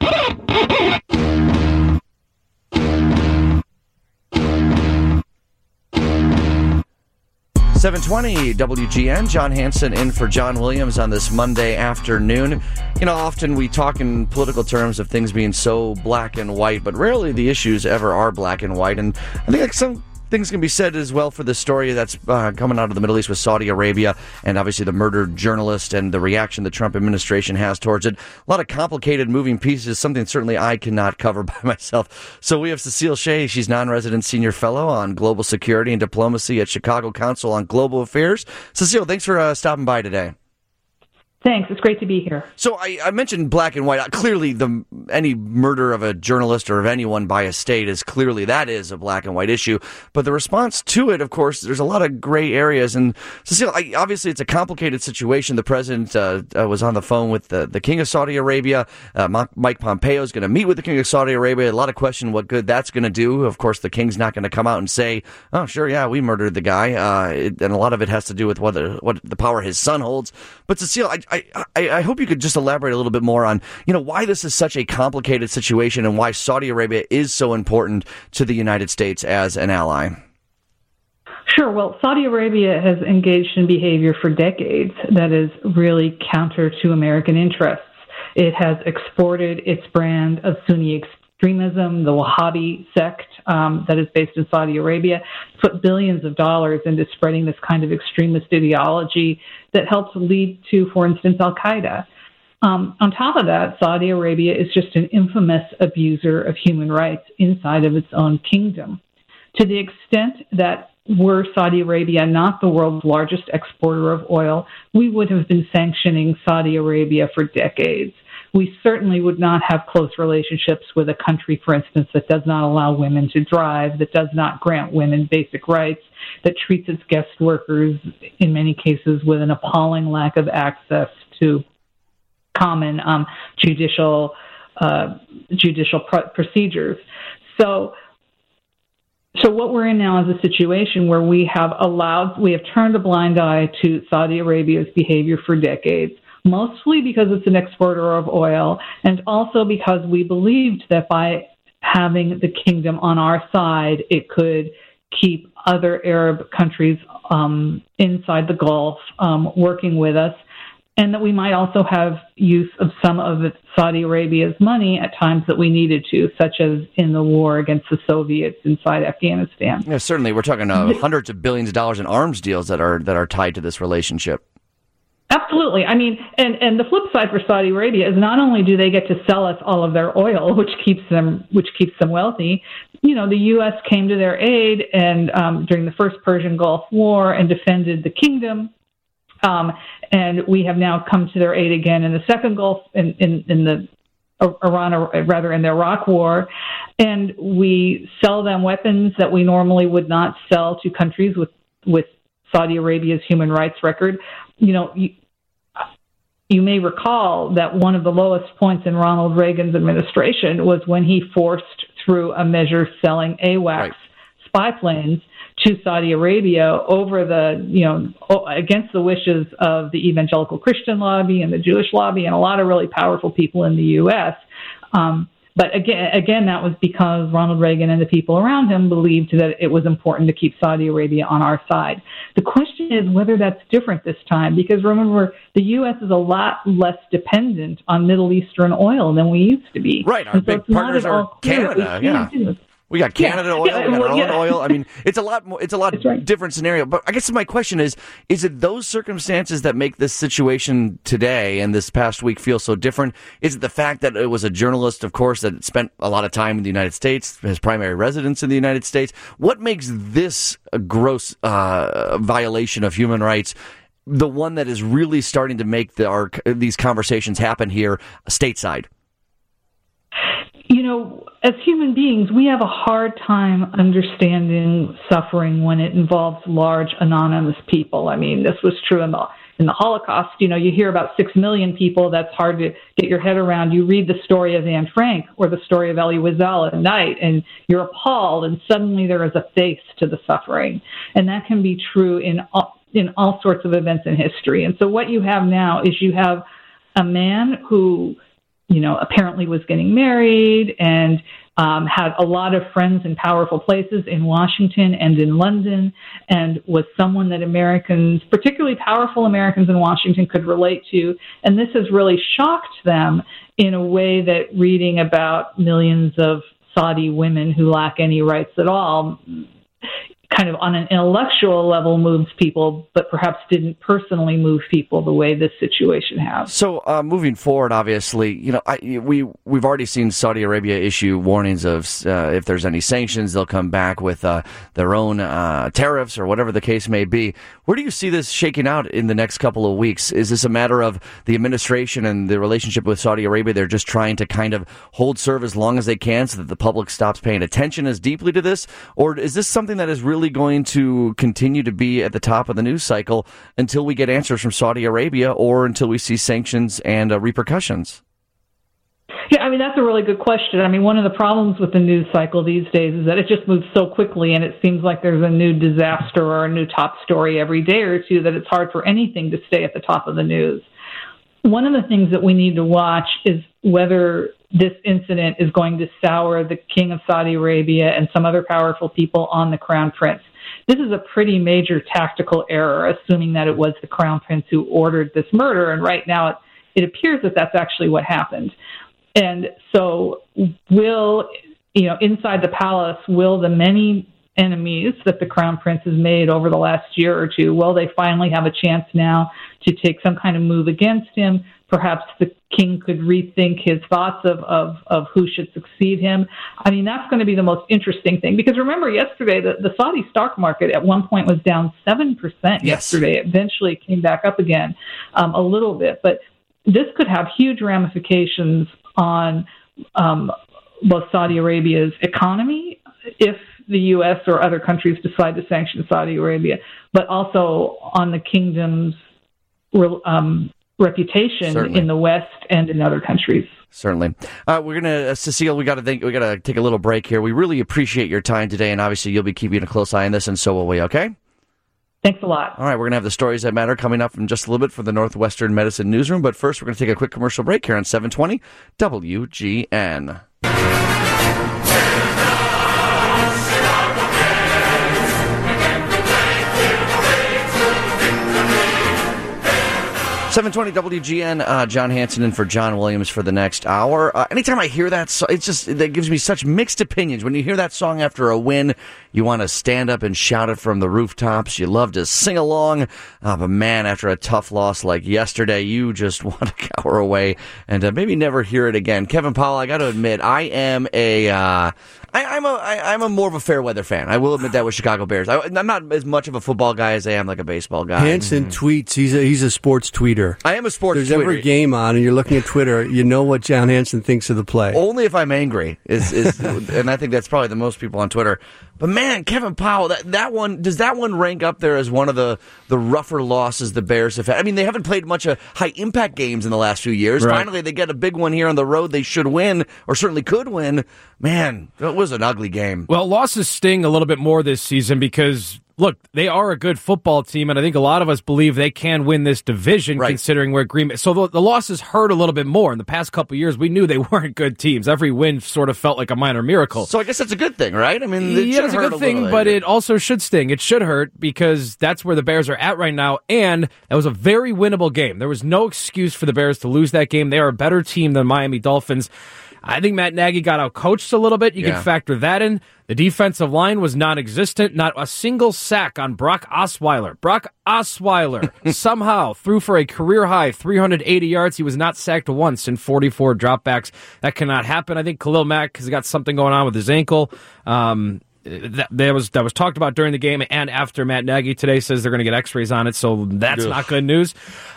seven twenty W G N, John Hanson in for John Williams on this Monday afternoon. You know, often we talk in political terms of things being so black and white, but rarely the issues ever are black and white. And I think like some things can be said as well for the story that's uh, coming out of the Middle East with Saudi Arabia and obviously the murdered journalist and the reaction the Trump administration has towards it. A lot of complicated moving pieces, something certainly I cannot cover by myself. So we have Cecile Shea. She's non-resident senior fellow on global security and diplomacy at Chicago Council on Global Affairs. Cecile, thanks for uh, stopping by today. Thanks. It's great to be here. So I, I mentioned black and white. Clearly, the any murder of a journalist or of anyone by a state is clearly that is a black and white issue. But the response to it, of course, there's a lot of gray areas. And Cecile, I, obviously, it's a complicated situation. The president uh, uh, was on the phone with the, the King of Saudi Arabia. Uh, Mike Pompeo is going to meet with the King of Saudi Arabia. A lot of question what good that's going to do. Of course, the King's not going to come out and say, "Oh, sure, yeah, we murdered the guy." Uh, it, and a lot of it has to do with what the, what the power his son holds. But Cecile, I. I, I, I hope you could just elaborate a little bit more on, you know, why this is such a complicated situation and why Saudi Arabia is so important to the United States as an ally. Sure. Well, Saudi Arabia has engaged in behavior for decades that is really counter to American interests. It has exported its brand of Sunni extremism, the Wahhabi sect um, that is based in Saudi Arabia, put billions of dollars into spreading this kind of extremist ideology that helps lead to, for instance, Al-Qaeda. Um, on top of that, Saudi Arabia is just an infamous abuser of human rights inside of its own kingdom. To the extent that were Saudi Arabia not the world's largest exporter of oil, we would have been sanctioning Saudi Arabia for decades. We certainly would not have close relationships with a country, for instance, that does not allow women to drive, that does not grant women basic rights, that treats its guest workers, in many cases, with an appalling lack of access to common um, judicial uh, judicial pr- procedures. So, so what we're in now is a situation where we have allowed, we have turned a blind eye to Saudi Arabia's behavior for decades, mostly because it's an exporter of oil, and also because we believed that by having the kingdom on our side, it could keep other Arab countries um, inside the Gulf um, working with us, and that we might also have use of some of Saudi Arabia's money at times that we needed to, such as in the war against the Soviets inside Afghanistan. Yeah, certainly. We're talking uh, hundreds of billions of dollars in arms deals that are that are tied to this relationship. Absolutely. I mean, and, and the flip side for Saudi Arabia is not only do they get to sell us all of their oil, which keeps them which keeps them wealthy. You know, the U S came to their aid and um, during the first Persian Gulf War and defended the kingdom Um, and we have now come to their aid again in the second Gulf, in, in, in the Iran, or rather in the Iraq war. And we sell them weapons that we normally would not sell to countries with, with Saudi Arabia's human rights record. You know, you, you may recall that one of the lowest points in Ronald Reagan's administration was when he forced through a measure selling AWACS right. spy planes to Saudi Arabia over the, you know, against the wishes of the evangelical Christian lobby and the Jewish lobby and a lot of really powerful people in the U S. Um, but again, again, that was because Ronald Reagan and the people around him believed that it was important to keep Saudi Arabia on our side. The question is whether that's different this time, because remember, the U S is a lot less dependent on Middle Eastern oil than we used to be. Right. Our and big so partners are Canada. Yeah. We got Canada yeah, oil, yeah, we got well, our own yeah. oil. I mean, it's a lot more, it's a lot right. different scenario. But I guess my question is, is it those circumstances that make this situation today and this past week feel so different? Is it the fact that it was a journalist, of course, that spent a lot of time in the United States, his primary residence in the United States? What makes this a gross uh, violation of human rights the one that is really starting to make the, our, these conversations happen here stateside? You know, as human beings, we have a hard time understanding suffering when it involves large anonymous people. I mean, this was true in the in the Holocaust. You know, you hear about six million people. That's hard to get your head around. You read the story of Anne Frank or the story of Elie Wiesel at night, and you're appalled, and suddenly there is a face to the suffering. And that can be true in all, in all sorts of events in history. And so what you have now is you have a man who, you know, apparently was getting married and um, had a lot of friends in powerful places in Washington and in London, and was someone that Americans, particularly powerful Americans in Washington, could relate to. And this has really shocked them in a way that reading about millions of Saudi women who lack any rights at all kind of on an intellectual level moves people, but perhaps didn't personally move people the way this situation has. So uh, moving forward, obviously, you know, I, we, we've already seen Saudi Arabia issue warnings of uh, if there's any sanctions, they'll come back with uh, their own uh, tariffs or whatever the case may be. Where do you see this shaking out in the next couple of weeks? Is this a matter of the administration and the relationship with Saudi Arabia? They're just trying to kind of hold serve as long as they can so that the public stops paying attention as deeply to this? Or is this something that is really going to continue to be at the top of the news cycle until we get answers from Saudi Arabia or until we see sanctions and uh, repercussions? Yeah, I mean, that's a really good question. I mean, one of the problems with the news cycle these days is that it just moves so quickly, and it seems like there's a new disaster or a new top story every day or two that it's hard for anything to stay at the top of the news. One of the things that we need to watch is whether this incident is going to sour the King of Saudi Arabia and some other powerful people on the Crown Prince. This is a pretty major tactical error, assuming that it was the Crown Prince who ordered this murder, and right now it, it appears that that's actually what happened. And so will, you know, inside the palace, will the many enemies that the Crown Prince has made over the last year or two, will they finally have a chance now to take some kind of move against him? Perhaps the king could rethink his thoughts of, of, of who should succeed him. I mean, that's going to be the most interesting thing. Because remember, yesterday, the, the Saudi stock market at one point was down seven percent yes. yesterday. It eventually came back up again um, a little bit. But this could have huge ramifications on um, both Saudi Arabia's economy, if the U S or other countries decide to sanction Saudi Arabia, but also on the kingdom's um, reputation Certainly. in the West and in other countries. Certainly. Uh, we're gonna, uh, Cecile. We got to think. We got to take a little break here. We really appreciate your time today, and obviously you'll be keeping a close eye on this, and so will we. Okay. Thanks a lot. All right, we're gonna have the stories that matter coming up in just a little bit for the Northwestern Medicine Newsroom. But first, we're gonna take a quick commercial break here on seven twenty W G N. seven twenty W G N, uh, John Hanson in for John Williams for the next hour. Uh, anytime I hear that, so it's just, that gives me such mixed opinions. When you hear that song after a win, you want to stand up and shout it from the rooftops. You love to sing along. Uh, but man, after a tough loss like yesterday, you just want to cower away and uh, maybe never hear it again. Kevin Powell, I got to admit, I am a, uh, I, I'm a I, I'm a more of a fair weather fan. I will admit that with Chicago Bears. I, I'm not as much of a football guy as I am like a baseball guy. Hanson mm-hmm. tweets. He's a he's a sports tweeter. I am a sports. There's tweeter. ever a game on, and you're looking at Twitter. You know what John Hanson thinks of the play. Only if I'm angry is is, and I think that's probably the most people on Twitter. But man, Kevin Powell, that, that one does that one rank up there as one of the, the rougher losses the Bears have had? I mean, they haven't played much of high impact games in the last few years. Right. Finally, they get a big one here on the road. They should win, or certainly could win. Man, it was an ugly game. Well, losses sting a little bit more this season because, look, they are a good football team, and I think a lot of us believe they can win this division, right, considering where Green Bay... So the, the losses hurt a little bit more. In the past couple of years, we knew they weren't good teams. Every win sort of felt like a minor miracle. So I guess that's a good thing, right? I mean, it yeah, it's a good a thing, but it also should sting. It should hurt because that's where the Bears are at right now, and that was a very winnable game. There was no excuse for the Bears to lose that game. They are a better team than Miami Dolphins. I think Matt Nagy got out-coached a little bit. You yeah. can factor that in. The defensive line was non-existent. Not a single sack on Brock Osweiler. Brock Osweiler somehow threw for a career-high three hundred eighty yards. He was not sacked once in forty-four dropbacks. That cannot happen. I think Khalil Mack has got something going on with his ankle. Um, that, that was that was talked about during the game and after. Matt Nagy today says they're going to get x-rays on it, so that's Ugh. not good news.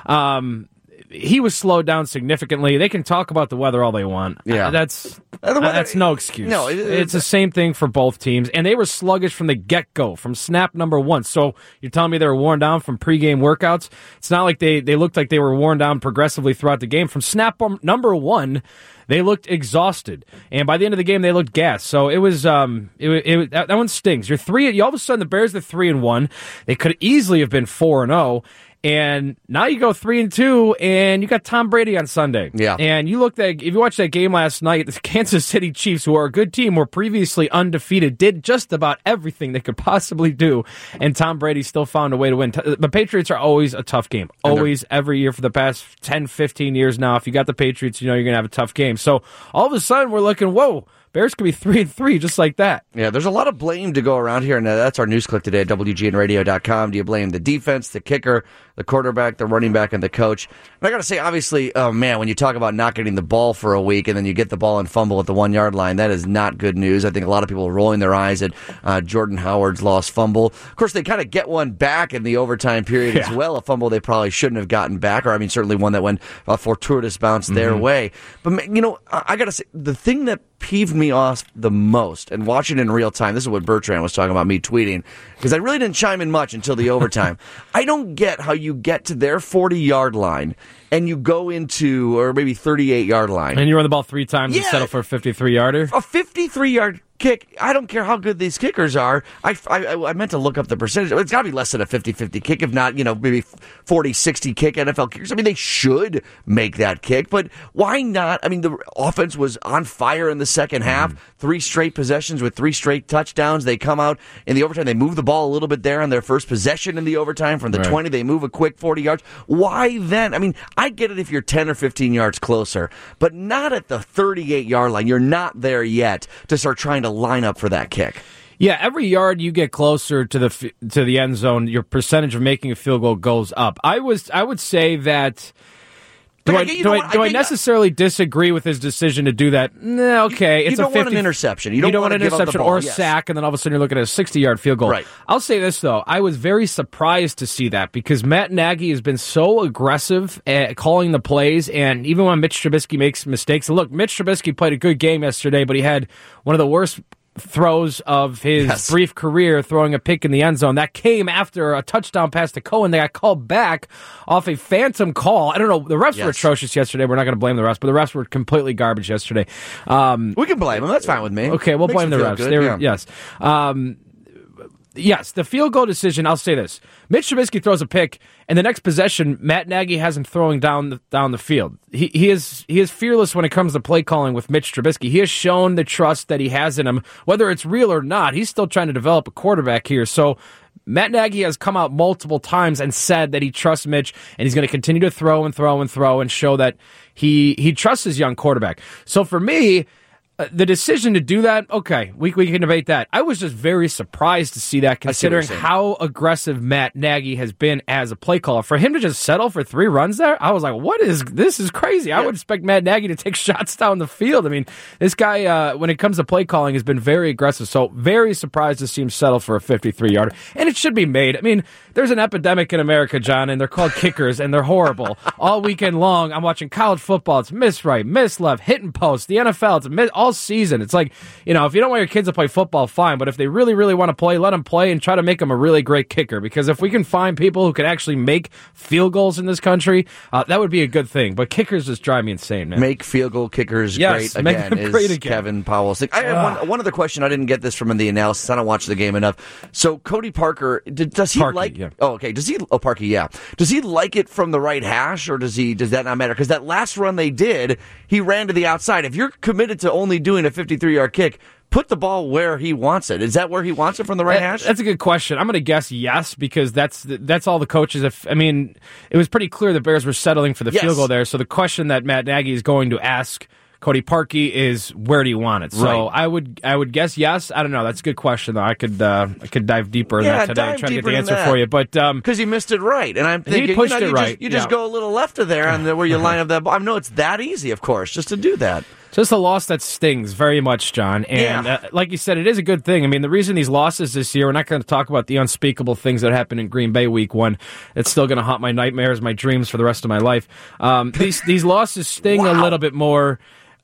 Um He was slowed down significantly. They can talk about the weather all they want. Yeah, uh, that's uh, that's no excuse. No, it, it's the same thing for both teams, and they were sluggish from the get-go, from snap number one. So you're telling me they were worn down from pregame workouts? It's not like they, they looked like they were worn down progressively throughout the game. From snap number one, they looked exhausted, and by the end of the game, they looked gassed. So it was um, it, it that, that one stings. You're three. You all of a sudden the Bears are three and one. They could easily have been four and zero. And now you go three and two, and you got Tom Brady on Sunday. Yeah. And you looked at, if you watched that game last night, the Kansas City Chiefs, who are a good team, were previously undefeated, did just about everything they could possibly do, and Tom Brady still found a way to win. The Patriots are always a tough game. Always, every year for the past ten, fifteen years now. If you got the Patriots, you know you're going to have a tough game. So all of a sudden, we're looking, whoa, Bears could be three and three just like that. Yeah, there's a lot of blame to go around here, and that's our news clip today at W G N radio dot com. Do you blame the defense, the kicker, the quarterback, the running back, and the coach? And I got to say, obviously, oh man, when you talk about not getting the ball for a week and then you get the ball and fumble at the one-yard line, that is not good news. I think a lot of people are rolling their eyes at uh, Jordan Howard's lost fumble. Of course, they kind of get one back in the overtime period yeah. as well, a fumble they probably shouldn't have gotten back, or I mean, certainly one that went a fortuitous bounce mm-hmm. their way. But, you know, I, I got to say, the thing that peeved me off the most, and watching in real time, this is what Bertrand was talking about, me tweeting, because I really didn't chime in much until the overtime. I don't get how you get to their forty-yard line and you go into, or maybe thirty-eight-yard line. And you run the ball three times yeah. and settle for a fifty-three-yarder? A fifty-three-yard kick. I don't care how good these kickers are. I, I, I meant to look up the percentage. It's got to be less than a fifty-fifty kick, if not, you know, maybe forty sixty kick N F L kickers. I mean, they should make that kick, but why not? I mean, the offense was on fire in the second half. Mm. Three straight possessions with three straight touchdowns. They come out in the overtime. They move the ball a little bit there on their first possession in the overtime. From the right. twenty, they move a quick forty yards. Why then? I mean, I get it if you're ten or fifteen yards closer, but not at the thirty-eight-yard line. You're not there yet to start trying to line up for that kick. Yeah, every yard you get closer to the to the end zone, your percentage of making a field goal goes up. I was I would say that. Do I, I do, I, do I, I necessarily disagree with his decision to do that? No, okay. You, it's you don't a fifty, want an interception. You don't, you don't want, want an interception or a yes. sack, and then all of a sudden you're looking at a sixty-yard field goal. Right. I'll say this, though. I was very surprised to see that because Matt Nagy has been so aggressive at calling the plays, and even when Mitch Trubisky makes mistakes. And look, Mitch Trubisky played a good game yesterday, but he had one of the worst throws of his yes. brief career, throwing a pick in the end zone. That came after a touchdown pass to Cohen. They got called back off a phantom call. I don't know. The refs yes. were atrocious yesterday. We're not going to blame the refs, but the refs were completely garbage yesterday. Um, we can blame them. That's fine with me. Okay, we'll Makes blame the refs. Good, they were, yeah. Yes. Um, Yes, the field goal decision, I'll say this. Mitch Trubisky throws a pick, and the next possession, Matt Nagy has him throwing down the, down the field. He, he is he is fearless when it comes to play calling with Mitch Trubisky. He has shown the trust that he has in him. Whether it's real or not, he's still trying to develop a quarterback here. So Matt Nagy has come out multiple times and said that he trusts Mitch, and he's going to continue to throw and throw and throw and show that he, he trusts his young quarterback. So for me, Uh, the decision to do that, okay, we, we can debate that. I was just very surprised to see that, considering how aggressive Matt Nagy has been as a play caller. For him to just settle for three runs there, I was like, what is, this is crazy. Yeah. I would expect Matt Nagy to take shots down the field. I mean, this guy, uh, when it comes to play calling, has been very aggressive. So very surprised to see him settle for a fifty-three-yarder. And it should be made. I mean, there's an epidemic in America, John, and they're called kickers, and they're horrible. All weekend long, I'm watching college football. It's miss right, miss left, hit and post. The N F L, it's miss, all season. It's like, you know, if you don't want your kids to play football, fine. But if they really, really want to play, let them play and try to make them a really great kicker. Because if we can find people who can actually make field goals in this country, uh, that would be a good thing. But kickers just drive me insane, man. Make field goal kickers yes, great make again them is great again. Kevin Powell's thing. I have one, one other question. I didn't get this from the analysis. I don't watch the game enough. So Cody Parker, did, does he Parkey, like? Yeah. Oh, okay. Does he? Oh, Parkey, yeah. Does he like it from the right hash, or does he? Does that not matter? Because that last run they did, he ran to the outside. If you're committed to only doing a fifty-three-yard kick, put the ball where he wants it. Is that where he wants it from the right hash? That's a good question. I'm going to guess yes, because that's that's all the coaches. If I mean, it was pretty clear the Bears were settling for the yes. field goal there. So the question that Matt Nagy is going to ask Cody Parkey is, where do you want it? So right. I would I would guess yes. I don't know. That's a good question though. I could uh, I could dive deeper in yeah, that today and try to get the answer for you. But because um, he missed it right, and I'm thinking he pushed you know, it you right. Just, you just yeah. go a little left of there, and where you line up that ball. I know it's that easy, of course, just to do that. Just a loss that stings very much, John. And yeah. uh, like you said, it is a good thing. I mean, the reason these losses this year, we're not going to talk about the unspeakable things that happened in Green Bay week one. It's still going to haunt my nightmares, my dreams for the rest of my life. Um, these these losses sting wow. a little bit more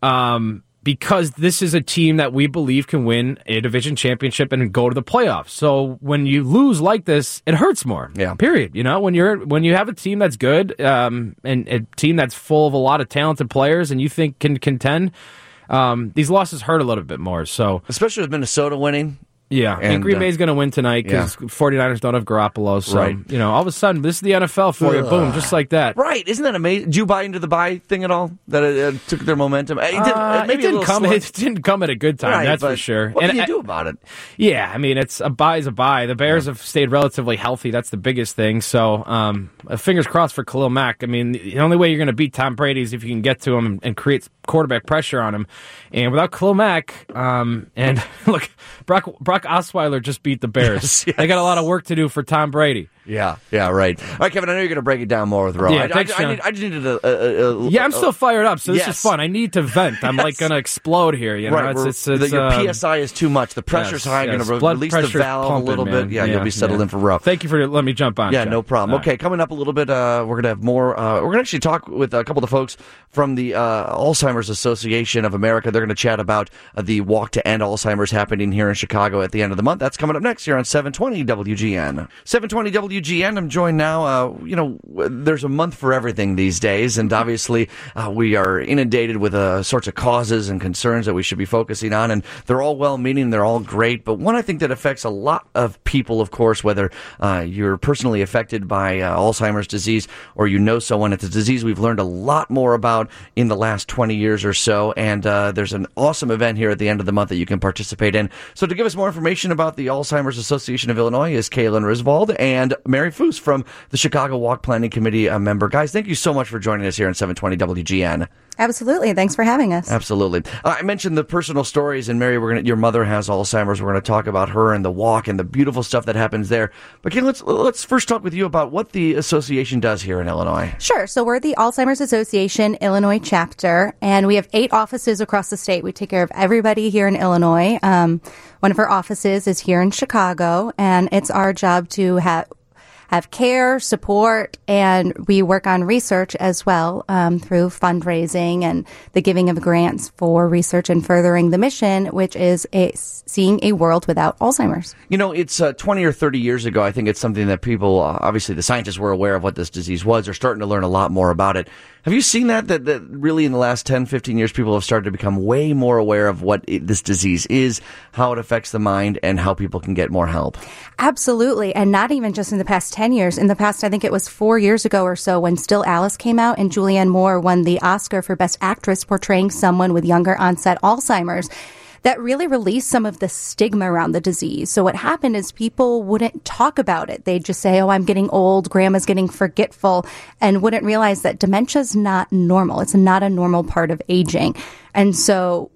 um, because this is a team that we believe can win a division championship and go to the playoffs. So when you lose like this, it hurts more. Yeah. Period. You know, when you're when you have a team that's good um, and a team that's full of a lot of talented players and you think can contend, Um, these losses hurt a little bit more. So, especially with Minnesota winning. Yeah, and, and Green Bay's going to win tonight because yeah. 49ers don't have Garoppolo. So, right. you know, all of a sudden, this is the N F L for you. Boom, just like that. Right. Isn't that amazing? Did you buy into the buy thing at all? That it, it took their momentum? It, did, uh, maybe it, didn't come, slow. it didn't come at a good time, right, that's for sure. What and can you I, do about it? Yeah, I mean, it's a buy is a buy. The Bears yeah. have stayed relatively healthy. That's the biggest thing. So, um, fingers crossed for Khalil Mack. I mean, the only way you're going to beat Tom Brady is if you can get to him and, and create quarterback pressure on him. And without Khalil Mack, um, and look, Brock, Brock Osweiler just beat the Bears. Yes, yes. They got a lot of work to do for Tom Brady. Yeah, yeah, right. All right, Kevin, I know you're going to break it down more with Ro. Yeah, I, thanks, I, I, need, I just needed a, a, a... Yeah, I'm still fired up, so this yes. is fun. I need to vent. I'm yes. like going to explode here. You know? Right, it's, it's, it's, the, your um, P S I is too much. The pressure's yes, high. Yes. Going to Blood release the valve pumping, a little man. bit. Yeah, yeah, you'll be settled yeah. in for Ro. Thank you for letting me jump on. Yeah, John. no problem. All okay, right. coming up a little bit, uh, we're going to have more. Uh, we're going to actually talk with a couple of the folks from the uh, Alzheimer's Association of America. They're going to chat about uh, the Walk to End Alzheimer's happening here in Chicago at the end of the month. That's coming up next here on seven twenty W G N. seven twenty W G N. I'm joined now. Uh, you know, there's a month for everything these days, and obviously uh, we are inundated with uh, sorts of causes and concerns that we should be focusing on, and they're all well-meaning, they're all great, but one I think that affects a lot of people, of course, whether uh, you're personally affected by uh, Alzheimer's disease or you know someone. It's a disease we've learned a lot more about in the last twenty years or so, and uh, there's an awesome event here at the end of the month that you can participate in. So to give us more information about the Alzheimer's Association of Illinois is Kaylin Risvold and Mary Foose from the Chicago Walk Planning Committee, a member. Guys, thank you so much for joining us here on seven twenty W G N. Absolutely. Thanks for having us. Absolutely. Uh, I mentioned the personal stories, and Mary, we're gonna, your mother has Alzheimer's. We're going to talk about her and the walk and the beautiful stuff that happens there. But Kaylin, let's, let's first talk with you about what the association does here in Illinois. Sure. So we're the Alzheimer's Association Illinois chapter, and we have eight offices across the state. We take care of everybody here in Illinois. Um, one of our offices is here in Chicago, and it's our job to have have care, support, and we work on research as well um, through fundraising and the giving of grants for research and furthering the mission, which is a, seeing a world without Alzheimer's. You know, it's uh, twenty or thirty years ago. I think it's something that people, uh, obviously the scientists were aware of what this disease was. They're starting to learn a lot more about it. Have you seen that, that, that really in the last ten, fifteen years, people have started to become way more aware of what it, this disease is, how it affects the mind, and how people can get more help? Absolutely. And not even just in the past ten years. In the past, I think it was four years ago or so when Still Alice came out and Julianne Moore won the Oscar for Best Actress portraying someone with younger onset Alzheimer's. That really released some of the stigma around the disease. So what happened is people wouldn't talk about it. They'd just say, oh, I'm getting old, grandma's getting forgetful, and wouldn't realize that dementia's not normal. It's not a normal part of aging. And so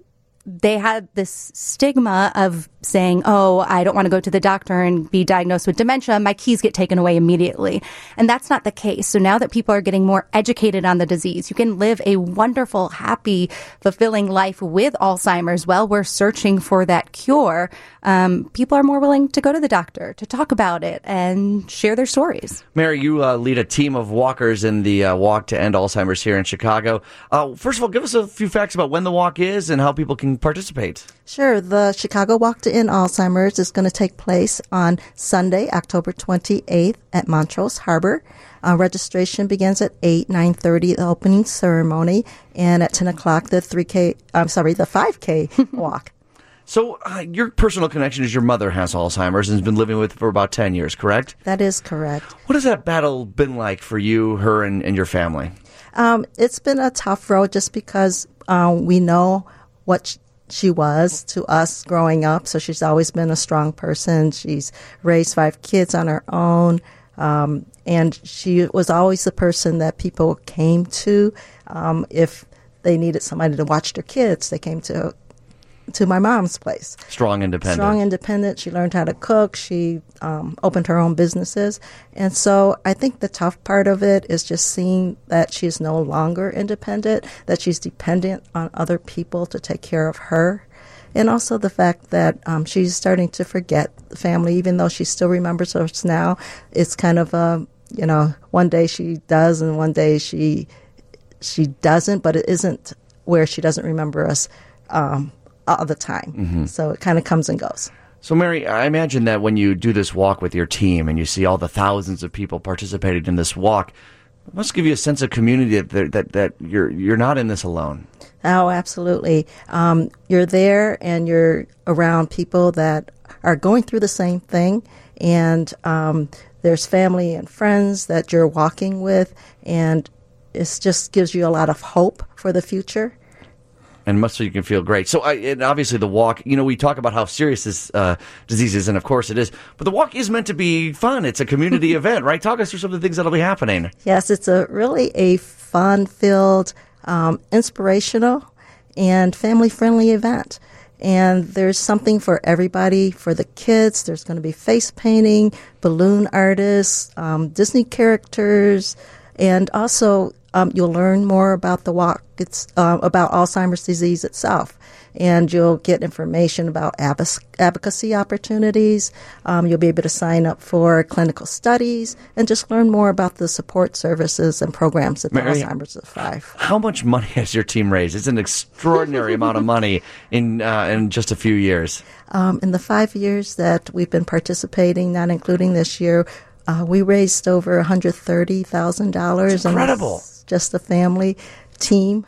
they had this stigma of saying, oh, I don't want to go to the doctor and be diagnosed with dementia. My keys get taken away immediately. And that's not the case. So now that people are getting more educated on the disease, you can live a wonderful, happy, fulfilling life with Alzheimer's while we're searching for that cure. Um, people are more willing to go to the doctor, to talk about it, and share their stories. Mary, you uh, lead a team of walkers in the uh, Walk to End Alzheimer's here in Chicago. Uh, first of all, give us a few facts about when the walk is and how people can participate. Sure. The Chicago Walk to End Alzheimer's is going to take place on Sunday, October twenty-eighth at Montrose Harbor. Uh, registration begins at eight, nine thirty, the opening ceremony, and at ten o'clock, the three K, I'm sorry, the five K walk. So uh, your personal connection is your mother has Alzheimer's and has been living with it for about ten years, correct? That is correct. What has that battle been like for you, her, and, and your family? Um, it's been a tough road just because um, we know what sh- she was to us growing up. So she's always been a strong person. She's raised five kids on her own. Um, and she was always the person that people came to um, if they needed somebody to watch their kids. They came to to my mom's place. Strong independent. Strong independent. She learned how to cook. She um, opened her own businesses. And so I think the tough part of it is just seeing that she's no longer independent, that she's dependent on other people to take care of her. And also the fact that um, she's starting to forget the family, even though she still remembers us now. It's kind of a, you know, one day she does and one day she she doesn't, but it isn't where she doesn't remember us um all the time. Mm-hmm. So it kind of comes and goes. So, Mary, I imagine that when you do this walk with your team and you see all the thousands of people participating in this walk, it must give you a sense of community that that, that you're you're not in this alone. Oh, absolutely. Um, you're there and you're around people that are going through the same thing. And um, there's family and friends that you're walking with. And it just gives you a lot of hope for the future. And must so you can feel great. So, I, and obviously, the walk, you know, we talk about how serious this uh, disease is, and of course it is. But the walk is meant to be fun. It's a community event, right? Talk us through some of the things that'll be happening. Yes, it's a really a fun-filled, um, inspirational, and family-friendly event. And there's something for everybody. For the kids, there's going to be face painting, balloon artists, um, Disney characters, and also Um, you'll learn more about the walk. It's uh, about Alzheimer's disease itself, and you'll get information about ab- advocacy opportunities. Um, you'll be able to sign up for clinical studies and just learn more about the support services and programs at the Mary, Alzheimer's of Five. How much money has your team raised? It's an extraordinary amount of money in uh, in just a few years. Um, in the five years that we've been participating, not including this year, uh, we raised over one hundred thirty thousand dollars. That's incredible. Just a family team.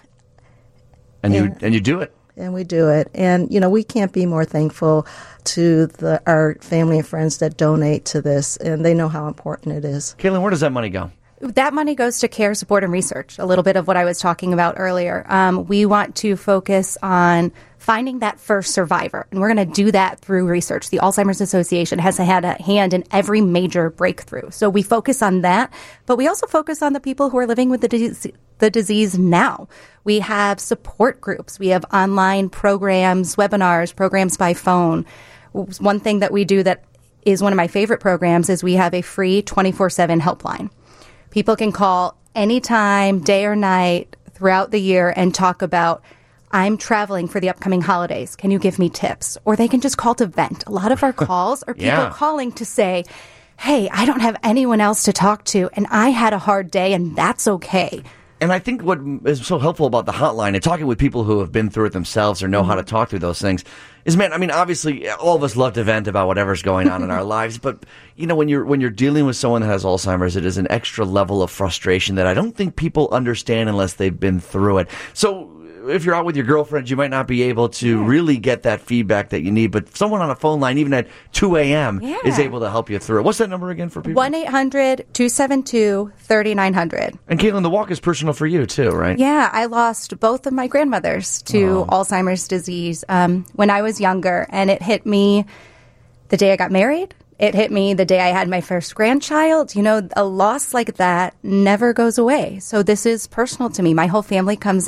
And you and you do it. And we do it. And, you know, we can't be more thankful to the our family and friends that donate to this, and they know how important it is. Caitlin, where does that money go? That money goes to care, support, and research, a little bit of what I was talking about earlier. Um, we want to focus on finding that first survivor, and we're going to do that through research. The Alzheimer's Association has had a hand in every major breakthrough. So we focus on that, but we also focus on the people who are living with the, dis- the disease now. We have support groups. We have online programs, webinars, programs by phone. One thing that we do that is one of my favorite programs is we have a free twenty-four seven helpline. People can call anytime, day or night, throughout the year and talk about, I'm traveling for the upcoming holidays. Can you give me tips? Or they can just call to vent. A lot of our calls are people Yeah. calling to say, hey, I don't have anyone else to talk to, and I had a hard day, and that's okay. And I think what is so helpful about the hotline and talking with people who have been through it themselves or know how to talk through those things is, man, I mean, obviously all of us love to vent about whatever's going on in our lives, but you know, when you're when you're dealing with someone that has Alzheimer's, it is an extra level of frustration that I don't think people understand unless they've been through it. So if you're out with your girlfriends, you might not be able to really get that feedback that you need, but someone on a phone line, even at two a.m., Yeah. is able to help you through it. What's that number again for people? one eight hundred two seven two three nine zero zero. And Caitlin, the walk is personal for you too, right? Yeah, I lost both of my grandmothers to Oh. Alzheimer's disease um, when I was younger, and it hit me the day I got married. It hit me the day I had my first grandchild. You know, a loss like that never goes away. So this is personal to me. My whole family comes out to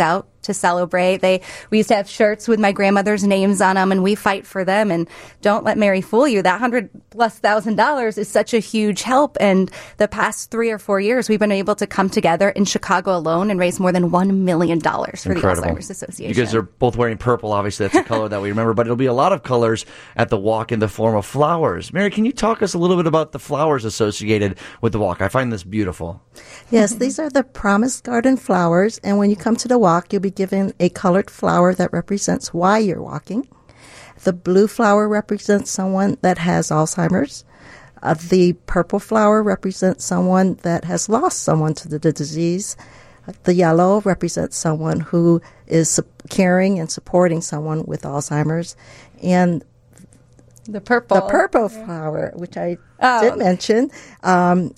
to celebrate. They we used to have shirts with my grandmother's names on them, and we fight for them. And don't let Mary fool you. That hundred plus thousand dollars is such a huge help. And the past three or four years, we've been able to come together in Chicago alone and raise more than one million dollars for Incredible. the Alzheimer's Association. You guys are both wearing purple. Obviously, that's a color that we remember, but it'll be a lot of colors at the walk in the form of flowers. Mary, can you talk us a little bit about the flowers associated with the walk? I find this beautiful. Yes, these are the Promise Garden flowers, and when you come to the walk, you'll be given a colored flower that represents why you're walking. The blue flower represents someone that has Alzheimer's. Uh, the purple flower represents someone that has lost someone to the, the disease. The yellow represents someone who is su- caring and supporting someone with Alzheimer's. And the purple, the purple flower, which I Oh. did mention, um,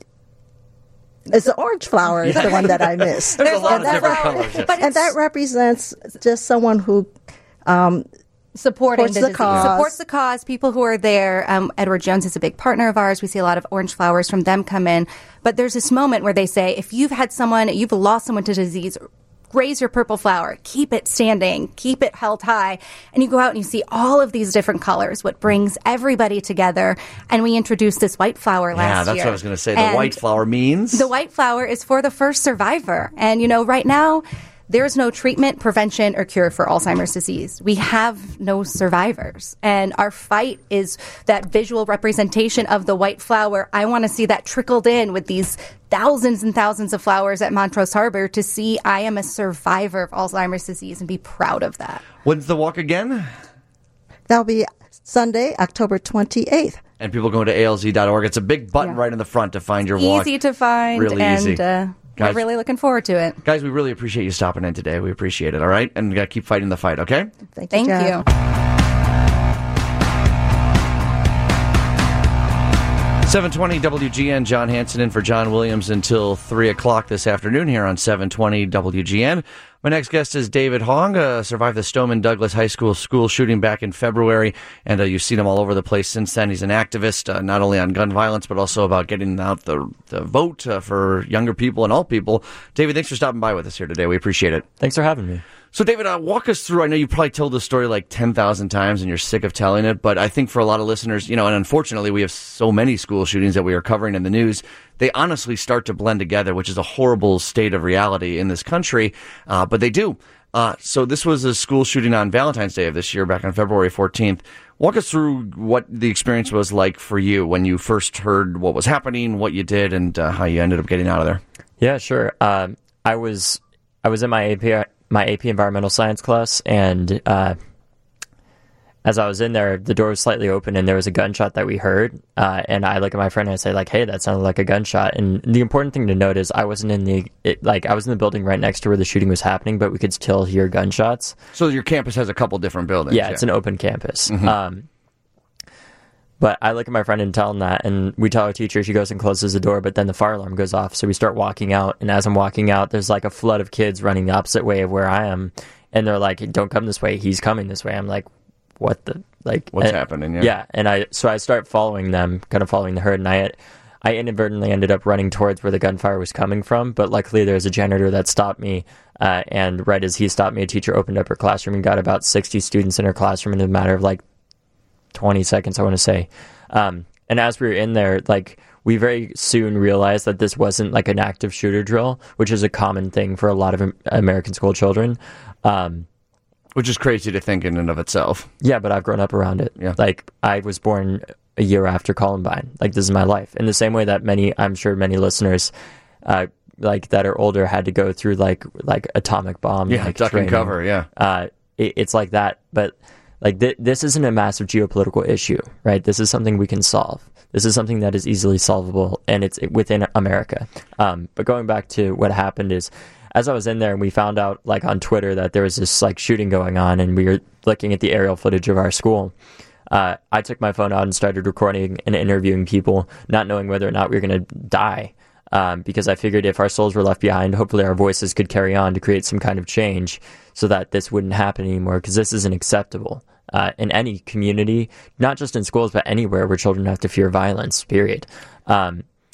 is the orange flower, is the one that I missed. There's a lot and of that, different colors. But and that represents just someone who um, supporting supports the, the disease. cause. Supports the cause. People who are there. Um, Edward Jones is a big partner of ours. We see a lot of orange flowers from them come in. But there's this moment where they say, if you've had someone, you've lost someone to disease, raise your purple flower, keep it standing, keep it held high. And you go out and you see all of these different colors, what brings everybody together. And we introduced this white flower last year. Yeah, that's year. what I was going to say. The And white flower means? The white flower is for the first survivor. And, you know, right now, there's no treatment, prevention, or cure for Alzheimer's disease. We have no survivors. And our fight is that visual representation of the white flower. I want to see that trickled in with these thousands and thousands of flowers at Montrose Harbor to see I am a survivor of Alzheimer's disease and be proud of that. When's the walk again? That'll be Sunday, October twenty-eighth. And people go to A L Z dot org. It's a big button Yeah. right in the front to find your walk. Easy to find. Really and, easy. Uh, Guys- we're really looking forward to it. Guys, we really appreciate you stopping in today. We appreciate it, all right? And we got to keep fighting the fight, okay? Thank you. Thank Jack. you. seven twenty W G N, John Hanson in for John Williams until three o'clock this afternoon here on seven twenty W G N. My next guest is David Hong, uh, survived the Stoneman Douglas High School school shooting back in February, and uh, you've seen him all over the place since then. He's an activist, uh, not only on gun violence, but also about getting out the, the vote uh, for younger people and all people. David, thanks for stopping by with us here today. We appreciate it. Thanks for having me. So, David, uh, walk us through. I know you probably told this story like ten thousand times and you're sick of telling it, but I think for a lot of listeners, you know, and unfortunately we have so many school shootings that we are covering in the news, they honestly start to blend together, which is a horrible state of reality in this country, uh, but they do. Uh, so this was a school shooting on Valentine's Day of this year, back on February fourteenth. Walk us through what the experience was like for you when you first heard what was happening, what you did, and uh, how you ended up getting out of there. Yeah, sure. Um, I was I was in my A P my A P Environmental Science class, and uh, as I was in there, the door was slightly open, and there was a gunshot that we heard. Uh, and I look at my friend and I say, like, "Hey, that sounded like a gunshot." And the important thing to note is I wasn't in the it, like I was in the building right next to where the shooting was happening, but we could still hear gunshots. So your campus has a couple different buildings. Yeah, it's an open campus. Mhm. Um, but I look at my friend and tell him that, and we tell our teacher. She goes and closes the door, but then the fire alarm goes off. So we start walking out, and as I'm walking out, there's like a flood of kids running the opposite way of where I am, and they're like, "Don't come this way. He's coming this way." I'm like, "What the like? What's and- happening? Yeah. yeah." And I so I start following them, kind of following the herd, and I I inadvertently ended up running towards where the gunfire was coming from. But luckily, there's a janitor that stopped me. Uh, and right as he stopped me, a teacher opened up her classroom and got about sixty students in her classroom in a matter of like twenty seconds, I want to say. Um, and as we were in there, like, we very soon realized that this wasn't like an active shooter drill, which is a common thing for a lot of Am- American school children. Um, Which is crazy to think in and of itself. yeah, but I've grown up around it. Yeah. Like, I was born a year after Columbine. Like, this is my life. In the same way that many, I'm sure many listeners, uh, like, that are older had to go through, like, like atomic bomb. Yeah, like, duck and training. cover, yeah. Uh, it, it's like that, but... Like, th- this isn't a massive geopolitical issue, right? This is something we can solve. This is something that is easily solvable, and it's within America. Um, but going back to what happened is, as I was in there and we found out, like, on Twitter that there was this, like, shooting going on, and we were looking at the aerial footage of our school, uh, I took my phone out and started recording and interviewing people, not knowing whether or not we were going to die. Um, because I figured if our souls were left behind, hopefully our voices could carry on to create some kind of change so that this wouldn't happen anymore, because this isn't acceptable. Uh, in any community, not just in schools, but anywhere where children have to fear violence, period. Um,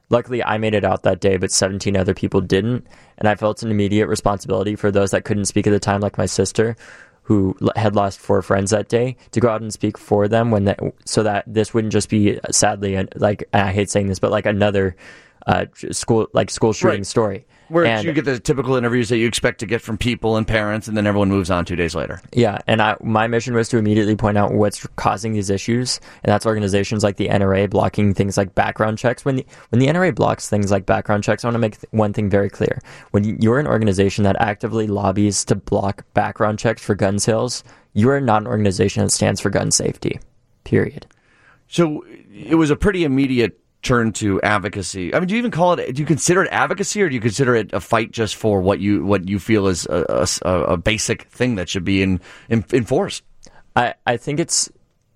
Luckily, I made it out that day, but seventeen other people didn't. And I felt an immediate responsibility for those that couldn't speak at the time, like my sister, who had lost four friends that day, to go out and speak for them when that, so that this wouldn't just be, sadly, like, I hate saying this, but like another uh, school like school shooting Right. story. Where And- you get the typical interviews that you expect to get from people and parents, and then everyone moves on two days later. Yeah, and I, my mission was to immediately point out what's causing these issues, and that's organizations like the N R A blocking things like background checks. When the, when the N R A blocks things like background checks, I want to make th- one thing very clear. When you're an organization that actively lobbies to block background checks for gun sales, you are not an organization that stands for gun safety, period. So it was a pretty immediate turn to advocacy. I mean, do you even call it? Do you consider it advocacy, or do you consider it a fight just for what you what you feel is a, a, a basic thing that should be in, in, enforced? I, I think it's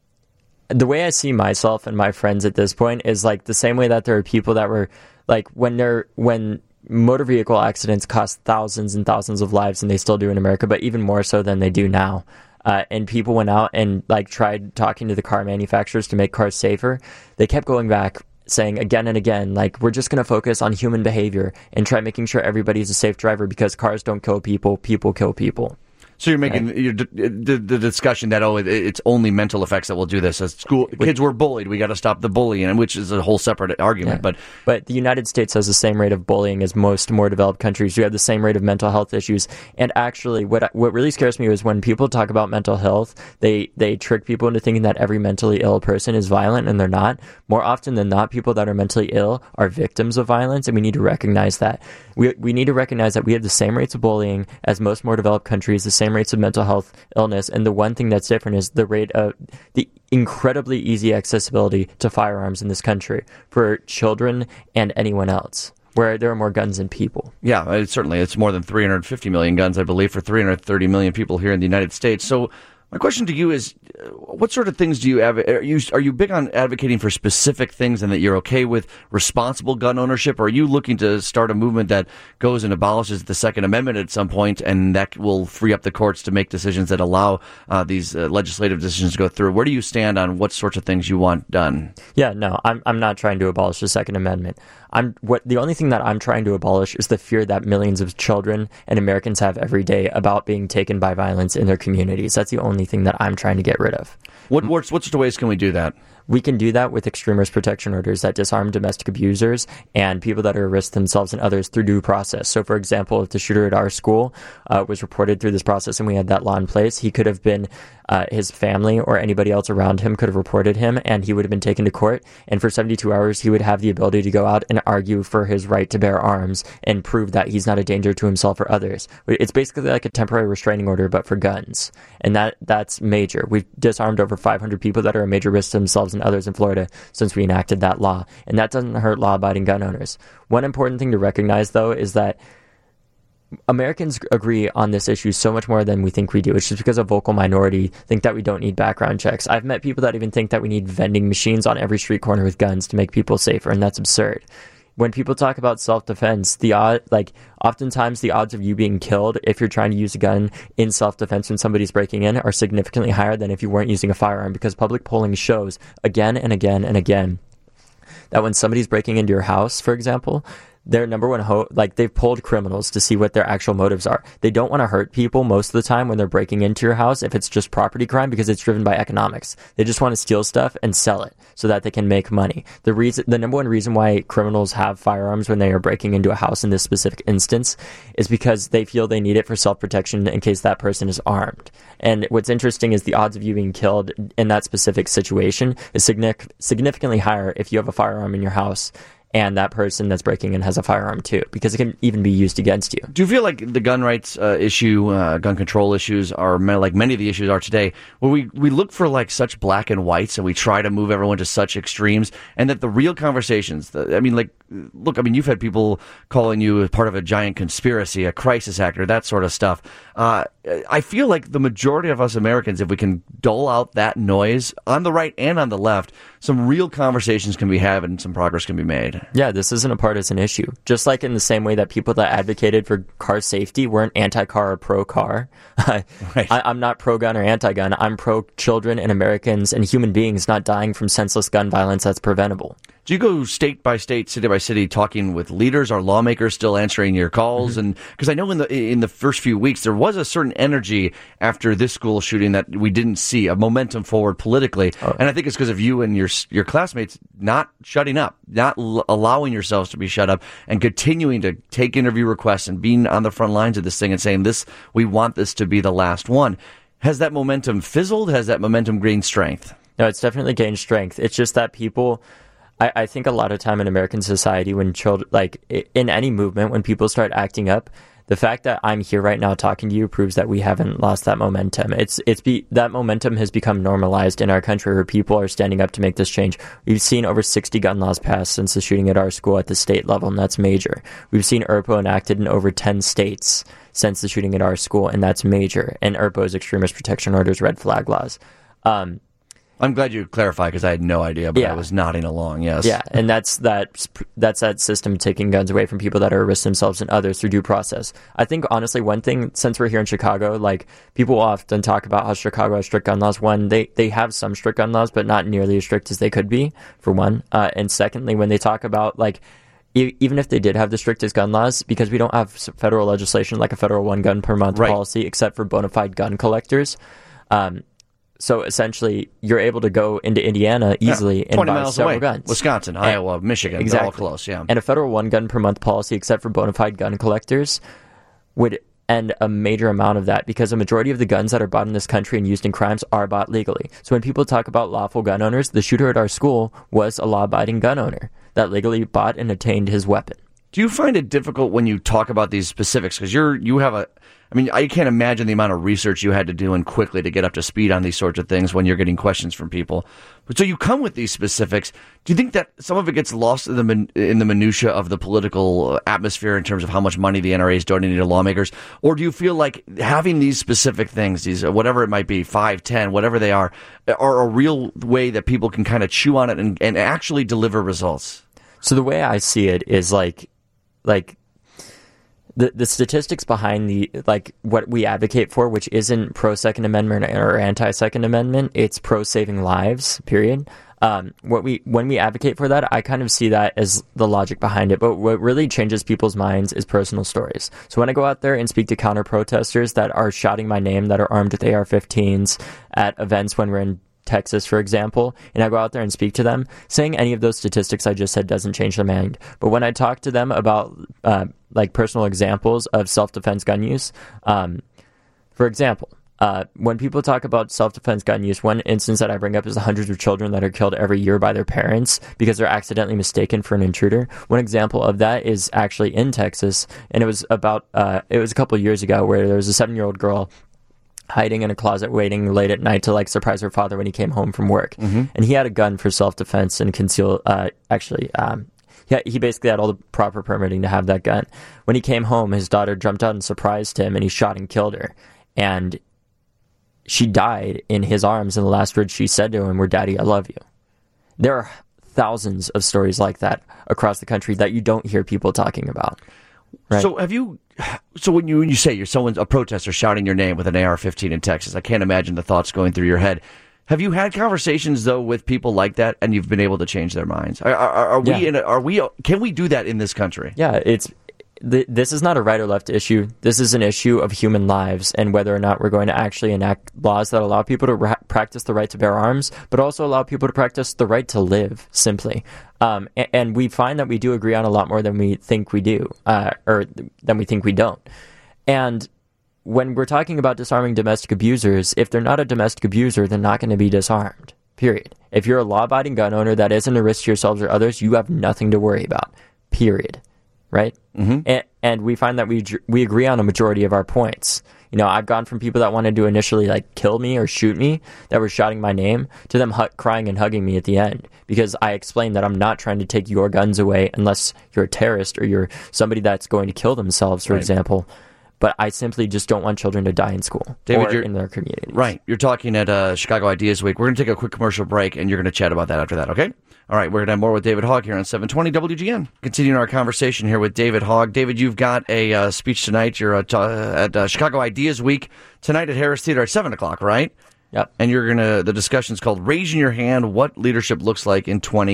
the way I see myself and my friends at this point is like the same way that there are people that were like when they're when motor vehicle accidents cost thousands and thousands of lives, and they still do in America, but even more so than they do now. Uh, and people went out and like tried talking to the car manufacturers to make cars safer. They kept going back saying again and again, like, we're just going to focus on human behavior and try making sure everybody's a safe driver because cars don't kill people, people kill people. So you're making Right. you're, the, the discussion that, oh, it, it's only mental effects that will do this. As school kids were bullied, we got to stop the bullying, which is a whole separate argument. Yeah. But But the United States has the same rate of bullying as most more developed countries. We have the same rate of mental health issues. And actually, what what really scares me is when people talk about mental health, they, they trick people into thinking that every mentally ill person is violent, and they're not. More often than not, people that are mentally ill are victims of violence, and we need to recognize that. We, we need to recognize that we have the same rates of bullying as most more developed countries, the same rates of mental health illness, and the one thing that's different is the rate of the incredibly easy accessibility to firearms in this country for children and anyone else, where there are more guns than people. yeah, it, certainly it's more than three hundred fifty million guns, I believe, for three hundred thirty million people here in the United States. So my question to you is, uh, what sort of things do you, adv- are you are you big on advocating for specific things and that you're okay with responsible gun ownership? Or are you looking to start a movement that goes and abolishes the Second Amendment at some point, and that will free up the courts to make decisions that allow uh, these uh, legislative decisions to go through? Where do you stand on what sorts of things you want done? Yeah, no, I'm I'm not trying to abolish the Second Amendment. I'm what the only thing that I'm trying to abolish is the fear that millions of children and Americans have every day about being taken by violence in their communities. That's the only thing that I'm trying to get rid of. What what sorts of ways can we do that? We can do that with extreme risk protection orders that disarm domestic abusers and people that are at risk themselves and others through due process. So, for example, if the shooter at our school uh, was reported through this process and we had that law in place, he could have been, uh, his family or anybody else around him could have reported him, and he would have been taken to court. And for seventy-two hours, he would have the ability to go out and argue for his right to bear arms and prove that he's not a danger to himself or others. It's basically like a temporary restraining order, but for guns. And that that's major. We've disarmed over five hundred people that are a major risk to themselves and others in Florida since we enacted that law. And that doesn't hurt law-abiding gun owners. One important thing to recognize, though, is that Americans agree on this issue so much more than we think we do. It's just because a vocal minority think that we don't need background checks. I've met people that even think that we need vending machines on every street corner with guns to make people safer, and that's absurd. When people talk about self-defense, the odd, like oftentimes the odds of you being killed if you're trying to use a gun in self-defense when somebody's breaking in are significantly higher than if you weren't using a firearm, because public polling shows again and again and again that when somebody's breaking into your house, for example, their number one hope, like they've polled criminals to see what their actual motives are. They don't want to hurt people most of the time when they're breaking into your house if it's just property crime, because it's driven by economics. They just want to steal stuff and sell it so that they can make money. The reason, the number one reason why criminals have firearms when they are breaking into a house in this specific instance is because they feel they need it for self-protection in case that person is armed. And what's interesting is the odds of you being killed in that specific situation is signific- significantly higher if you have a firearm in your house and that person that's breaking in has a firearm too, because it can even be used against you. Do you feel like the gun rights uh, issue, uh, gun control issues are ma- like many of the issues are today, where we, we look for like such black and whites and we try to move everyone to such extremes, and that the real conversations, the, I mean, like, look, I mean, you've had people calling you part of a giant conspiracy, a crisis actor, that sort of stuff. Uh, I feel like the majority of us Americans, if we can dull out that noise on the right and on the left, some real conversations can be had and some progress can be made. Yeah, this isn't a partisan issue. Just like in the same way that people that advocated for car safety weren't anti-car or pro-car. Right. I, I'm not pro-gun or anti-gun. I'm pro-children and Americans and human beings not dying from senseless gun violence that's preventable. Do you go state by state, city by city, talking with leaders? Are lawmakers still answering your calls? Mm-hmm. And because I know in the in the first few weeks there was a certain energy after this school shooting that we didn't see, a momentum forward politically, oh. and I think it's because of you and your your classmates not shutting up, not l- allowing yourselves to be shut up, and continuing to take interview requests and being on the front lines of this thing and saying this, we want this to be the last one. Has that momentum fizzled? Has that momentum gained strength? No, it's definitely gained strength. It's just that people. I, I think a lot of time in American society, when children, like in any movement, when people start acting up, the fact that I'm here right now talking to you proves that we haven't lost that momentum. It's it's be, that momentum has become normalized in our country where people are standing up to make this change. We've seen over sixty gun laws passed since the shooting at our school at the state level, and that's major. We've seen E R P O enacted in over ten states since the shooting at our school, and that's major. And E R P O's extremist protection orders, red flag laws. Um, I'm glad you clarified because I had no idea, but yeah. I was nodding along, yes. Yeah, and that's that that's that system taking guns away from people that are risk themselves and others through due process. I think, honestly, one thing, since we're here in Chicago, like, people often talk about how Chicago has strict gun laws. One, they, they have some strict gun laws, but not nearly as strict as they could be, for one. Uh, and secondly, when they talk about, like, e- even if they did have the strictest gun laws, because we don't have federal legislation like a federal one gun per month right. policy, except for bona fide gun collectors, um, so essentially, you're able to go into Indiana easily yeah, and buy miles several away. guns. Wisconsin, and, Iowa, Michigan, exactly. they're all close, yeah. And a federal one gun per month policy, except for bona fide gun collectors, would end a major amount of that, because a majority of the guns that are bought in this country and used in crimes are bought legally. So when people talk about lawful gun owners, the shooter at our school was a law-abiding gun owner that legally bought and obtained his weapon. Do you find it difficult when you talk about these specifics? Because you're you have a, I mean, I can't imagine the amount of research you had to do and quickly to get up to speed on these sorts of things when you're getting questions from people. But so you come with these specifics. Do you think that some of it gets lost in the in the minutia of the political atmosphere in terms of how much money the N R A is donating to lawmakers, or do you feel like having these specific things, these whatever it might be, five, ten, whatever they are, are a real way that people can kind of chew on it and, and actually deliver results? So the way I see it is like. Like the the statistics behind the like what we advocate for, which isn't pro Second Amendment or anti Second Amendment, it's pro saving lives. Period. Um, what we when we advocate for that, I kind of see that as the logic behind it. But what really changes people's minds is personal stories. So when I go out there and speak to counter protesters that are shouting my name, that are armed with A R fifteens at events when we're in Texas, for example, and I go out there and speak to them, saying any of those statistics I just said doesn't change their mind. But when I talk to them about uh, like personal examples of self-defense gun use, um, for example, uh, when people talk about self-defense gun use, one instance that I bring up is the hundreds of children that are killed every year by their parents because they're accidentally mistaken for an intruder. One example of that is actually in Texas, and it was about uh, it was a couple of years ago where there was a seven-year-old girl hiding in a closet waiting late at night to like surprise her father when he came home from work. Mm-hmm. And he had a gun for self-defense and conceal, uh, actually, um, he, he basically had all the proper permitting to have that gun. When he came home, his daughter jumped out and surprised him, and he shot and killed her. And she died in his arms, and the last words she said to him were, "Daddy, I love you." There are thousands of stories like that across the country that you don't hear people talking about. Right. So have you? So when you when you say you're someone a protester shouting your name with an A R fifteen in Texas, I can't imagine the thoughts going through your head. Have you had conversations though with people like that, and you've been able to change their minds? Are, are, are we? Yeah. In a, are we? Can we do that in this country? Yeah, it's. Th- this is not a right or left issue. This is an issue of human lives and whether or not we're going to actually enact laws that allow people to ra- practice the right to bear arms, but also allow people to practice the right to live, simply. Um, and, and we find that we do agree on a lot more than we think we do, uh, or than we think we don't. And when we're talking about disarming domestic abusers, if they're not a domestic abuser, they're not going to be disarmed, period. If you're a law-abiding gun owner that isn't a risk to yourselves or others, you have nothing to worry about, period. Right? Mm-hmm. And, and we find that we we agree on a majority of our points. You know, I've gone from people that wanted to initially like kill me or shoot me, that were shouting my name, to them hu- crying and hugging me at the end because I explained that I'm not trying to take your guns away unless you're a terrorist or you're somebody that's going to kill themselves, for right. example. But I simply just don't want children to die in school David, or you're, in their communities. Right. You're talking at uh, Chicago Ideas Week. We're going to take a quick commercial break, and you're going to chat about that after that, okay? All right, we're going to have more with David Hogg here on seven twenty W G N. Continuing our conversation here with David Hogg. David, you've got a uh, speech tonight. You're at, uh, at uh, Chicago Ideas Week tonight at Harris Theater at seven o'clock, right? Yep. And you're going to, the discussion's called Raising Your Hand, What Leadership Looks Like in twenty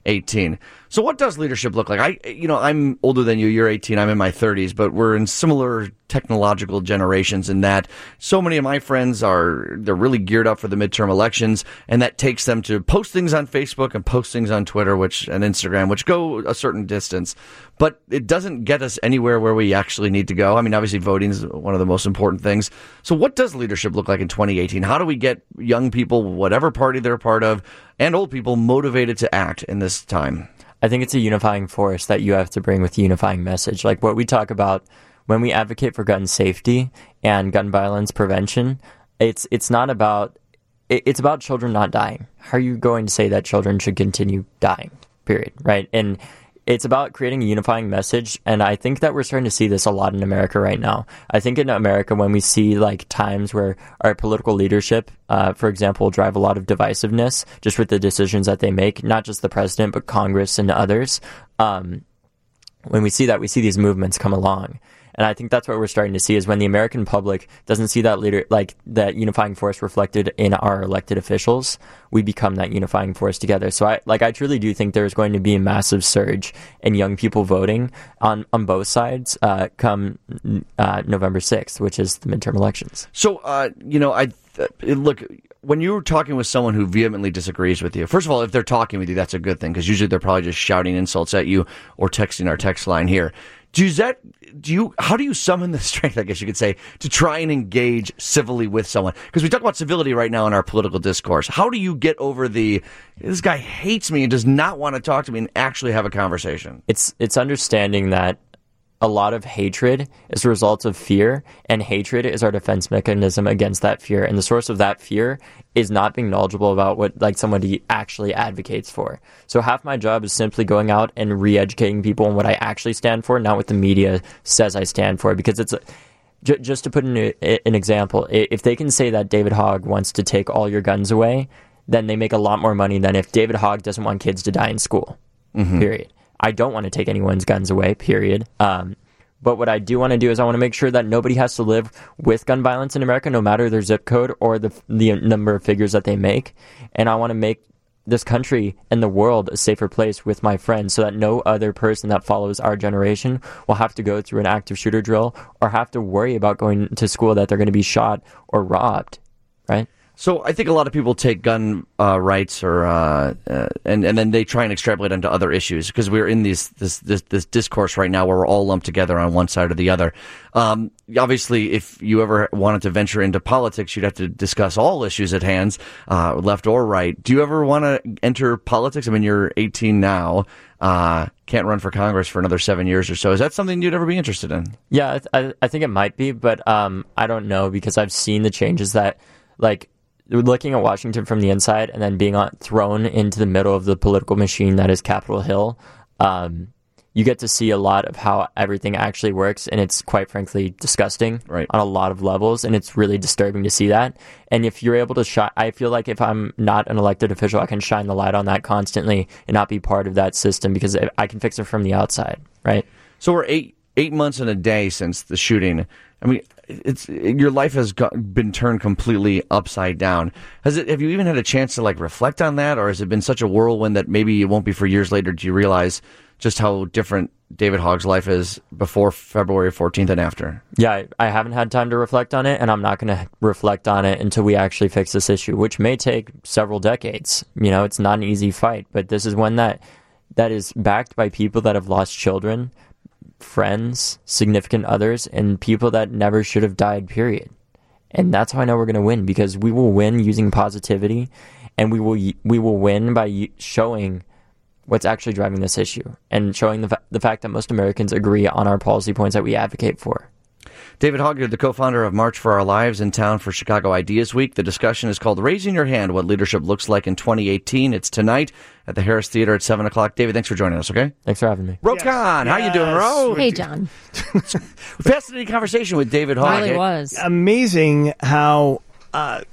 eighteen. So what does leadership look like? I, you know, I'm older than you. You're eighteen. I'm in my thirties, but we're in similar technological generations in that so many of my friends are, they're really geared up for the midterm elections, and that takes them to post things on Facebook and post things on Twitter, which, and Instagram, which go a certain distance, but it doesn't get us anywhere where we actually need to go. I mean, obviously voting is one of the most important things. So what does leadership look like in twenty eighteen? How do we get young people, whatever party they're a part of, and old people motivated to act in this time? I think it's a unifying force that you have to bring with a unifying message. Like what we talk about when we advocate for gun safety and gun violence prevention, it's it's not about, it's about children not dying. How are you going to say that children should continue dying, period, right? And it's about creating a unifying message, and I think that we're starting to see this a lot in America right now. I think in America, when we see like times where our political leadership, uh, for example, drive a lot of divisiveness just with the decisions that they make, not just the president, but Congress and others, um, when we see that, we see these movements come along. And I think that's what we're starting to see is when the American public doesn't see that leader, like that unifying force reflected in our elected officials, we become that unifying force together. So I, like, I truly do think there's going to be a massive surge in young people voting on, on both sides, uh, come, uh, November sixth, which is the midterm elections. So, uh, you know, I, uh, look, when you're talking with someone who vehemently disagrees with you, first of all, if they're talking with you, that's a good thing, because usually they're probably just shouting insults at you or texting our text line here. Do you, that, do you, how do you summon the strength, I guess you could say, to try and engage civilly with someone? Because we talk about civility right now in our political discourse. How do you get over the, this guy hates me and does not want to talk to me, and actually have a conversation? It's, it's understanding that a lot of hatred is a result of fear, and hatred is our defense mechanism against that fear. And the source of that fear is not being knowledgeable about what like somebody actually advocates for. So half my job is simply going out and re-educating people on what I actually stand for, not what the media says I stand for. Because it's a, j- just to put in a, an example, if they can say that David Hogg wants to take all your guns away, then they make a lot more money than if David Hogg doesn't want kids to die in school. Mm-hmm. Period. I don't want to take anyone's guns away, period. Um, but what I do want to do is I want to make sure that nobody has to live with gun violence in America, no matter their zip code or the the number of figures that they make. And I want to make this country and the world a safer place with my friends, so that no other person that follows our generation will have to go through an active shooter drill or have to worry about going to school that they're going to be shot or robbed, right? So I think a lot of people take gun uh, rights or uh, uh, and and then they try and extrapolate onto other issues, because we're in these this, this this discourse right now where we're all lumped together on one side or the other. Um, obviously, if you ever wanted to venture into politics, you'd have to discuss all issues at hand, uh, left or right. Do you ever want to enter politics? I mean, you're eighteen now. Uh, can't run for Congress for another seven years or so. Is that something you'd ever be interested in? Yeah, I, th- I think it might be, but um, I don't know, because I've seen the changes that, like, looking at Washington from the inside and then being on, thrown into the middle of the political machine that is Capitol Hill, um, you get to see a lot of how everything actually works, and it's quite frankly disgusting right. on a lot of levels, and it's really disturbing to see that. And if you're able to shine, I feel like if I'm not an elected official, I can shine the light on that constantly and not be part of that system, because I can fix it from the outside, right? So we're eight eight months and a day since the shooting. I mean, it's your life has got, been turned completely upside down. Has it? Have you even had a chance to like reflect on that, or has it been such a whirlwind that maybe it won't be for years later? Do you realize just how different David Hogg's life is before February fourteenth and after? Yeah, I, I haven't had time to reflect on it, and I'm not going to reflect on it until we actually fix this issue, which may take several decades. You know, it's not an easy fight, but this is one that that is backed by people that have lost children, friends, significant others, and people that never should have died, period. And that's how I know we're going to win, because we will win using positivity, and we will we will win by showing what's actually driving this issue and showing the, fa- the fact that most Americans agree on our policy points that we advocate for. David Hogg, you're the co-founder of March for Our Lives, in town for Chicago Ideas Week. The discussion is called Raising Your Hand, What Leadership Looks Like in twenty eighteen. It's tonight at the Harris Theater at seven o'clock. David, thanks for joining us, okay? Thanks for having me. Ro Khan, yes. How you doing, Ro? Hey, John. Fascinating conversation with David Hogg. It really was. Amazing how uh,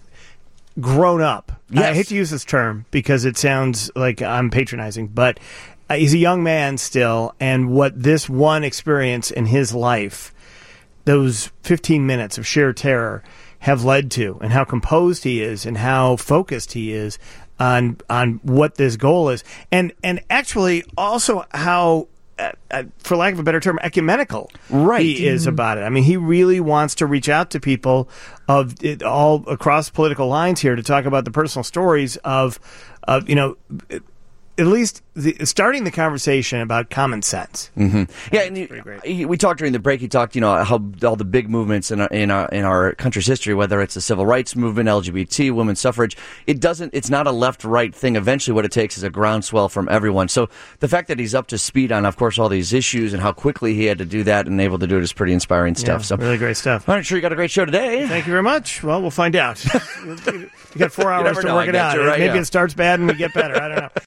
grown up. Yes. I hate to use this term because it sounds like I'm patronizing, but uh, he's a young man still, and what this one experience in his life, those fifteen minutes of sheer terror, have led to, and how composed he is and how focused he is, on on what this goal is, and and actually also how, uh, uh, for lack of a better term, ecumenical right. he is Mm-hmm. about it. I mean, he really wants to reach out to people of it, all across political lines here to talk about the personal stories of, of you know. At least the, starting the conversation about common sense. Mm-hmm. Yeah, and you, he, we talked during the break. He talked, you know, how all the big movements in our, in our in our country's history, whether it's the civil rights movement, L G B T, women's suffrage, it doesn't. It's not a left-right thing. Eventually, what it takes is a groundswell from everyone. So the fact that he's up to speed on, of course, all these issues and how quickly he had to do that and able to do it is pretty inspiring stuff. Yeah, so really great stuff. I'm sure you got a great show today. Thank you very much. Well, we'll find out. We got four hours to know. work I it bet out. you're right, Maybe yeah. it starts bad and we get better. I don't know.